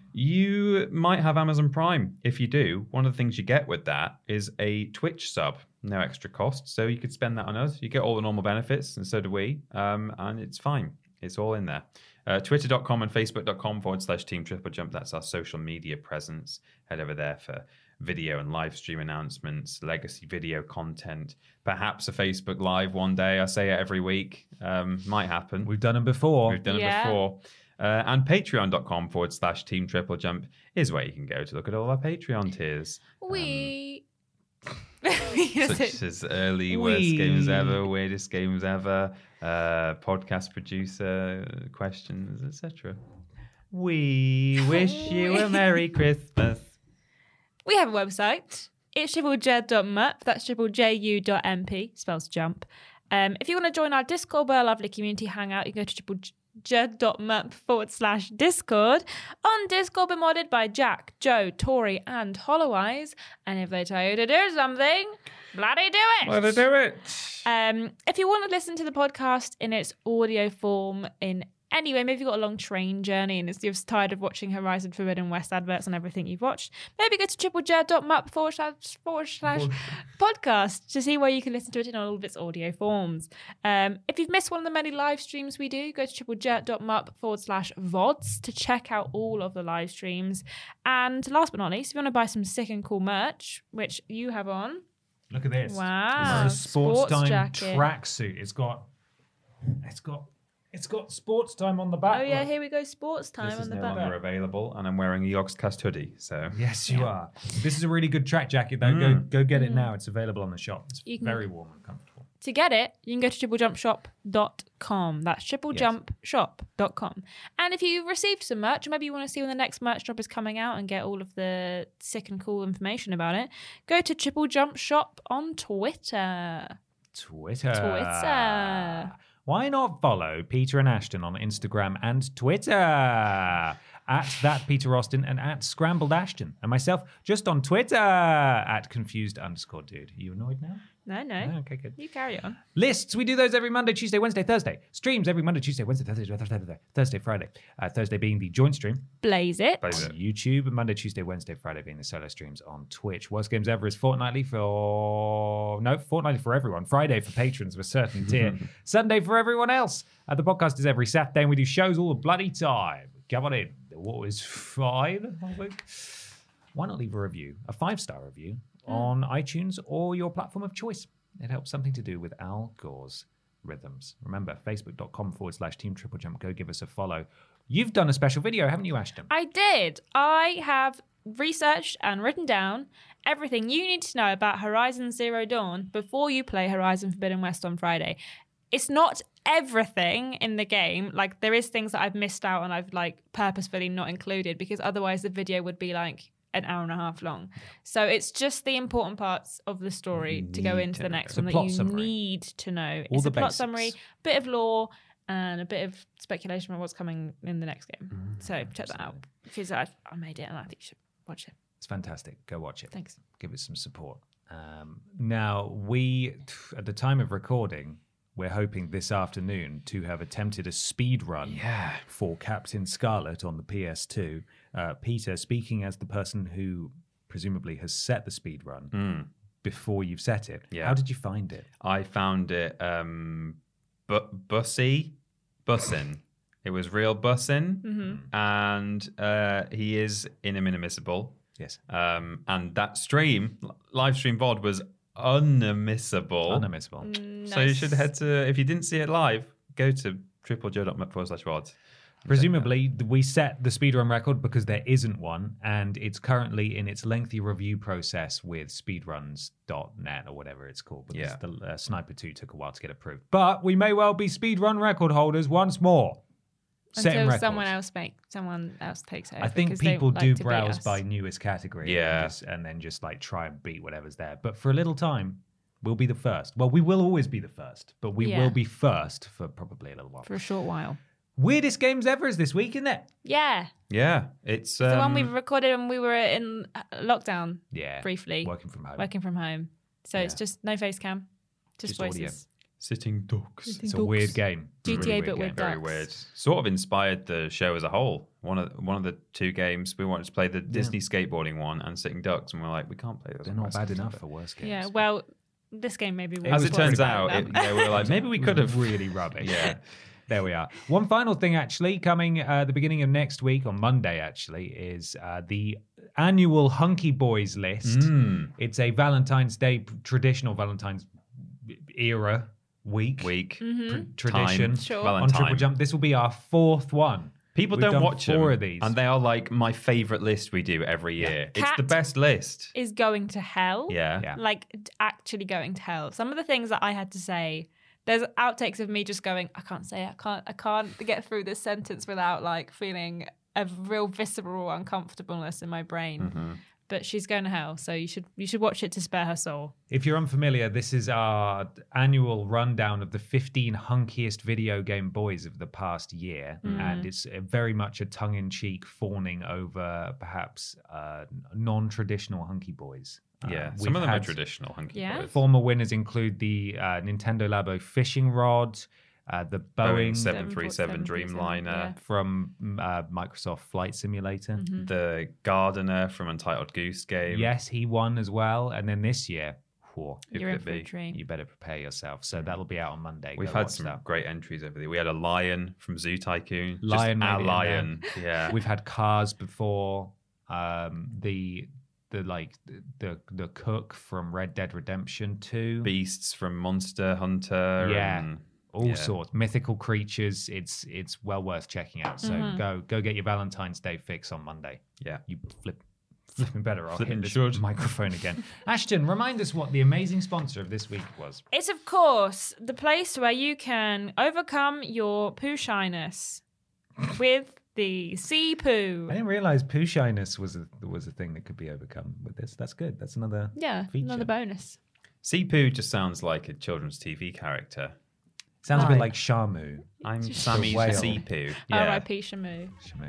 You might have Amazon Prime. If you do, one of the things you get with that is a Twitch sub, no extra cost. So you could spend that on us. You get all the normal benefits, and so do we. Um, and it's fine. It's all in there. Uh, Twitter.com and Facebook.com forward slash Team Triple Jump. That's our social media presence. Head over there for video and live stream announcements, legacy video content, perhaps a Facebook Live one day. I say it every week. Um, might happen. We've done them before. We've done Yeah. it before. Uh, and patreon.com forward slash Team Triple Jump is where you can go to look at all our Patreon tiers. We. Such as early worst We- games ever, weirdest games ever, uh, podcast producer questions, et cetera. We wish you a Merry Christmas. We have a website. It's triple j dot m p. That's triple j u dot m p. Spells jump. Um, if you want to join our Discord, we're a lovely community hangout. You can go to triple j dot m p forward slash Discord. On Discord, we're modded by Jack, Joe, Tori, and Holloweyes. And if they tell you to do something, bloody do it. Let us do it. Um, if you want to listen to the podcast in its audio form in any way, maybe you've got a long train journey and you're tired of watching Horizon Forbidden West adverts on everything you've watched, maybe go to triple j dot m p forward slash, forward slash podcast to see where you can listen to it in all of its audio forms. Um, if you've missed one of the many live streams we do, go to triple j dot m p forward slash V O Ds to check out all of the live streams. And last but not least, if you want to buy some sick and cool merch, which you have on, Look at this. Wow. This is a sports, Sports time jacket. tracksuit. It's got, it's got, it's got sports time on the back. oh yeah, Look. here we go, sports time This on is the no back. longer available, and I'm wearing a Yogscast hoodie. So Yes, you are. This is a really good track jacket, though. Go, go get it now. It's available on the shop. It's You can- very warm and comfortable. To get it, you can go to triple jump shop dot com. That's triple jump shop dot com. And if you've received some merch, or maybe you want to see when the next merch drop is coming out and get all of the sick and cool information about it, go to Triple Jump Shop on Twitter. Twitter. Twitter. Why not follow Peter and Ashton on Instagram and Twitter? At that Peter Austin and at Scrambled Ashton. And myself just on Twitter at confused underscore dude. Are you annoyed now? No, no. Oh, okay, good. You carry on. Lists, we do those every Monday, Tuesday, Wednesday, Thursday. Streams every Monday, Tuesday, Wednesday, Thursday, Thursday, Thursday, Thursday, Friday. Uh, Thursday being the joint stream Blaze it. Blaze on it. YouTube. Monday, Tuesday, Wednesday, Friday being the solo streams on Twitch. Worst Games Ever is fortnightly for... No, fortnightly for everyone. Friday for patrons of a certain tier. Sunday for everyone else. Uh, the podcast is every Saturday and we do shows all the bloody time. Come on in. The water is fine, I think. Why not leave a review, a five-star review, on iTunes or your platform of choice? It helps something to do with Al Gore's rhythms. Remember, facebook.com forward slash team triple jump. Go give us a follow. You've done a special video, haven't you, Ashton? I did. I have researched and written down everything you need to know about Horizon Zero Dawn before you play Horizon Forbidden West on Friday. It's not everything in the game. Like, there is things that I've missed out and I've like purposefully not included because otherwise the video would be like an hour and a half long. So it's just the important parts of the story to go into the next one that you need to know. It's a plot summary, bit of lore, and a bit of speculation on what's coming in the next game. Mm, so check that out because I, I made it and I think you should watch it. It's fantastic. Go watch it. Thanks. Give it some support. Um, now, we, at the time of recording, we're hoping this afternoon to have attempted a speed run yeah. for Captain Scarlet on the P S two. Uh, Peter, speaking as the person who presumably has set the speed run mm. before you've set it, yeah. how did you find it? I found it um, bu- bussy, bussin'. It was real bussin', mm-hmm. and uh, he is inimitable. Yes. Um, and that stream, live stream V O D, was unmissable. Unmissable. Mm, So you nice. should head to, if you didn't see it live, go to triple-j.met forward slash V O D. Presumably, we set the speedrun record because there isn't one, and it's currently in its lengthy review process with speedruns dot net or whatever it's called, because Yeah. the uh, Sniper two took a while to get approved. But we may well be speedrun record holders once more. Setting Until records. someone else make someone else takes over. I think because they people like do to beat browse us. by newest category, Yeah. and, just, and then just like try and beat whatever's there. But for a little time, we'll be the first. Well, we will always be the first, but we Yeah. will be first for probably a little while. for a short while. Weirdest games ever is this week, isn't it? Yeah, Yeah, it's um, the one we recorded when we were in lockdown. Yeah, briefly working from home. working from home. So it's Yeah. just no face cam, just, Just audio. voices. Sitting Ducks. Sitting It's a Ducks. weird game. G T A Really but weird with game. Very ducks. weird. Sort of inspired the show as a whole. One of one of the two games we wanted to play the Disney skateboarding one and Sitting Ducks, and we're like, we can't play those. They're on not bad West. enough for worse games. Yeah, well, this game maybe It As was it turns pretty out, bad it, now. yeah, we were like, maybe we It was could have really rubbish. Yeah. There we are. One final thing, actually, coming uh, the beginning of next week, on Monday, actually, is uh, the annual Hunky Boys list. Mm. It's a Valentine's Day, traditional Valentine's era week. Week. Mm-hmm. Tr- tradition. Time. Sure. Valentine. On Triple Jump. This will be our fourth one. People We've don't done watch four them, of these. and they are like my favorite list we do every year. It's Cat- the best list. Is going to hell. Yeah. Yeah. Like d- actually going to hell. Some of the things that I had to say, there's outtakes of me just going, I can't say it. I can't I can't get through this sentence without like feeling a real visceral uncomfortableness in my brain. Mm-hmm. But she's going to hell, so you should you should watch it to spare her soul. If you're unfamiliar, this is our annual rundown of the fifteen hunkiest video game boys of the past year. Mm. And it's uh, very much a tongue-in-cheek fawning over perhaps uh, non-traditional hunky boys. Uh, Yeah. we've Some of them had- are traditional hunky Yeah. boys. Former winners include the uh, Nintendo Labo fishing rod, uh, the Boeing Boeing seven thirty-seven Dreamliner, yeah. from uh, Microsoft Flight Simulator. Mm-hmm. the Gardener from Untitled Goose Game. Yes, he won as well. And then this year, whoa, Who You're could in it for a be? treat. you better prepare yourself. So that'll be out on Monday. We've Go had watch some that. great entries over there. We had a lion from Zoo Tycoon. Lion Just made a it in lion. Yeah. We've had Cars before. Um, the the like the the cook from Red Dead Redemption two. Beasts from Monster Hunter. Yeah. and- All yeah. sorts, mythical creatures. It's it's well worth checking out. So Mhm. go go get your Valentine's Day fix on Monday. Yeah. You flip flipping better. I'll Flipping hit this should. microphone again. Ashton, remind us what the amazing sponsor of this week was. It's of course the place where you can overcome your poo shyness with the sea poo. I didn't realize poo shyness was a was a thing that could be overcome with this. That's good. That's another Yeah, feature. another bonus. Sipu just sounds like a children's T V character. Sounds a Right. bit like Shamu. I'm Sammy whale. Sipu. R Yeah. I P Shamu. Shamu.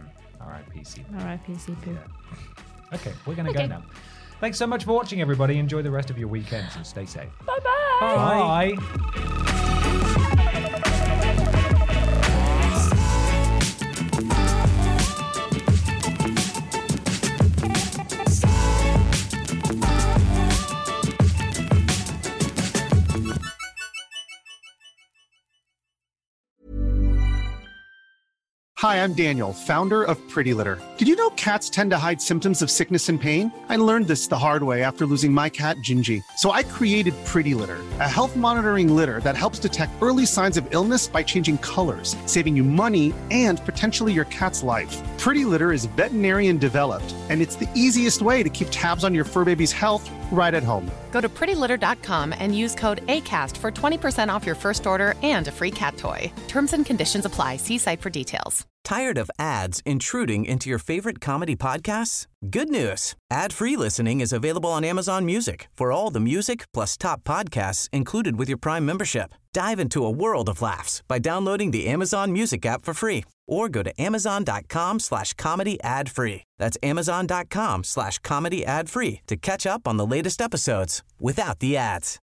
R I P C. R I P sea poo. Okay, we're gonna Okay. go now. Thanks so much for watching, everybody. Enjoy the rest of your weekends and stay safe. Bye-bye. Bye. Hi, I'm Daniel, founder of Pretty Litter. Did you know cats tend to hide symptoms of sickness and pain? I learned this the hard way after losing my cat, Gingy. So I created Pretty Litter, a health monitoring litter that helps detect early signs of illness by changing colors, saving you money and potentially your cat's life. Pretty Litter is veterinarian developed, and it's the easiest way to keep tabs on your fur baby's health right at home. Go to pretty litter dot com and use code ACAST for twenty percent off your first order and a free cat toy. Terms and conditions apply. See site for details. Tired of ads intruding into your favorite comedy podcasts? Good news. Ad-free listening is available on Amazon Music for all the music plus top podcasts included with your Prime membership. Dive into a world of laughs by downloading the Amazon Music app for free or go to amazon.com slash comedy ad free. That's amazon.com slash comedy ad free to catch up on the latest episodes without the ads.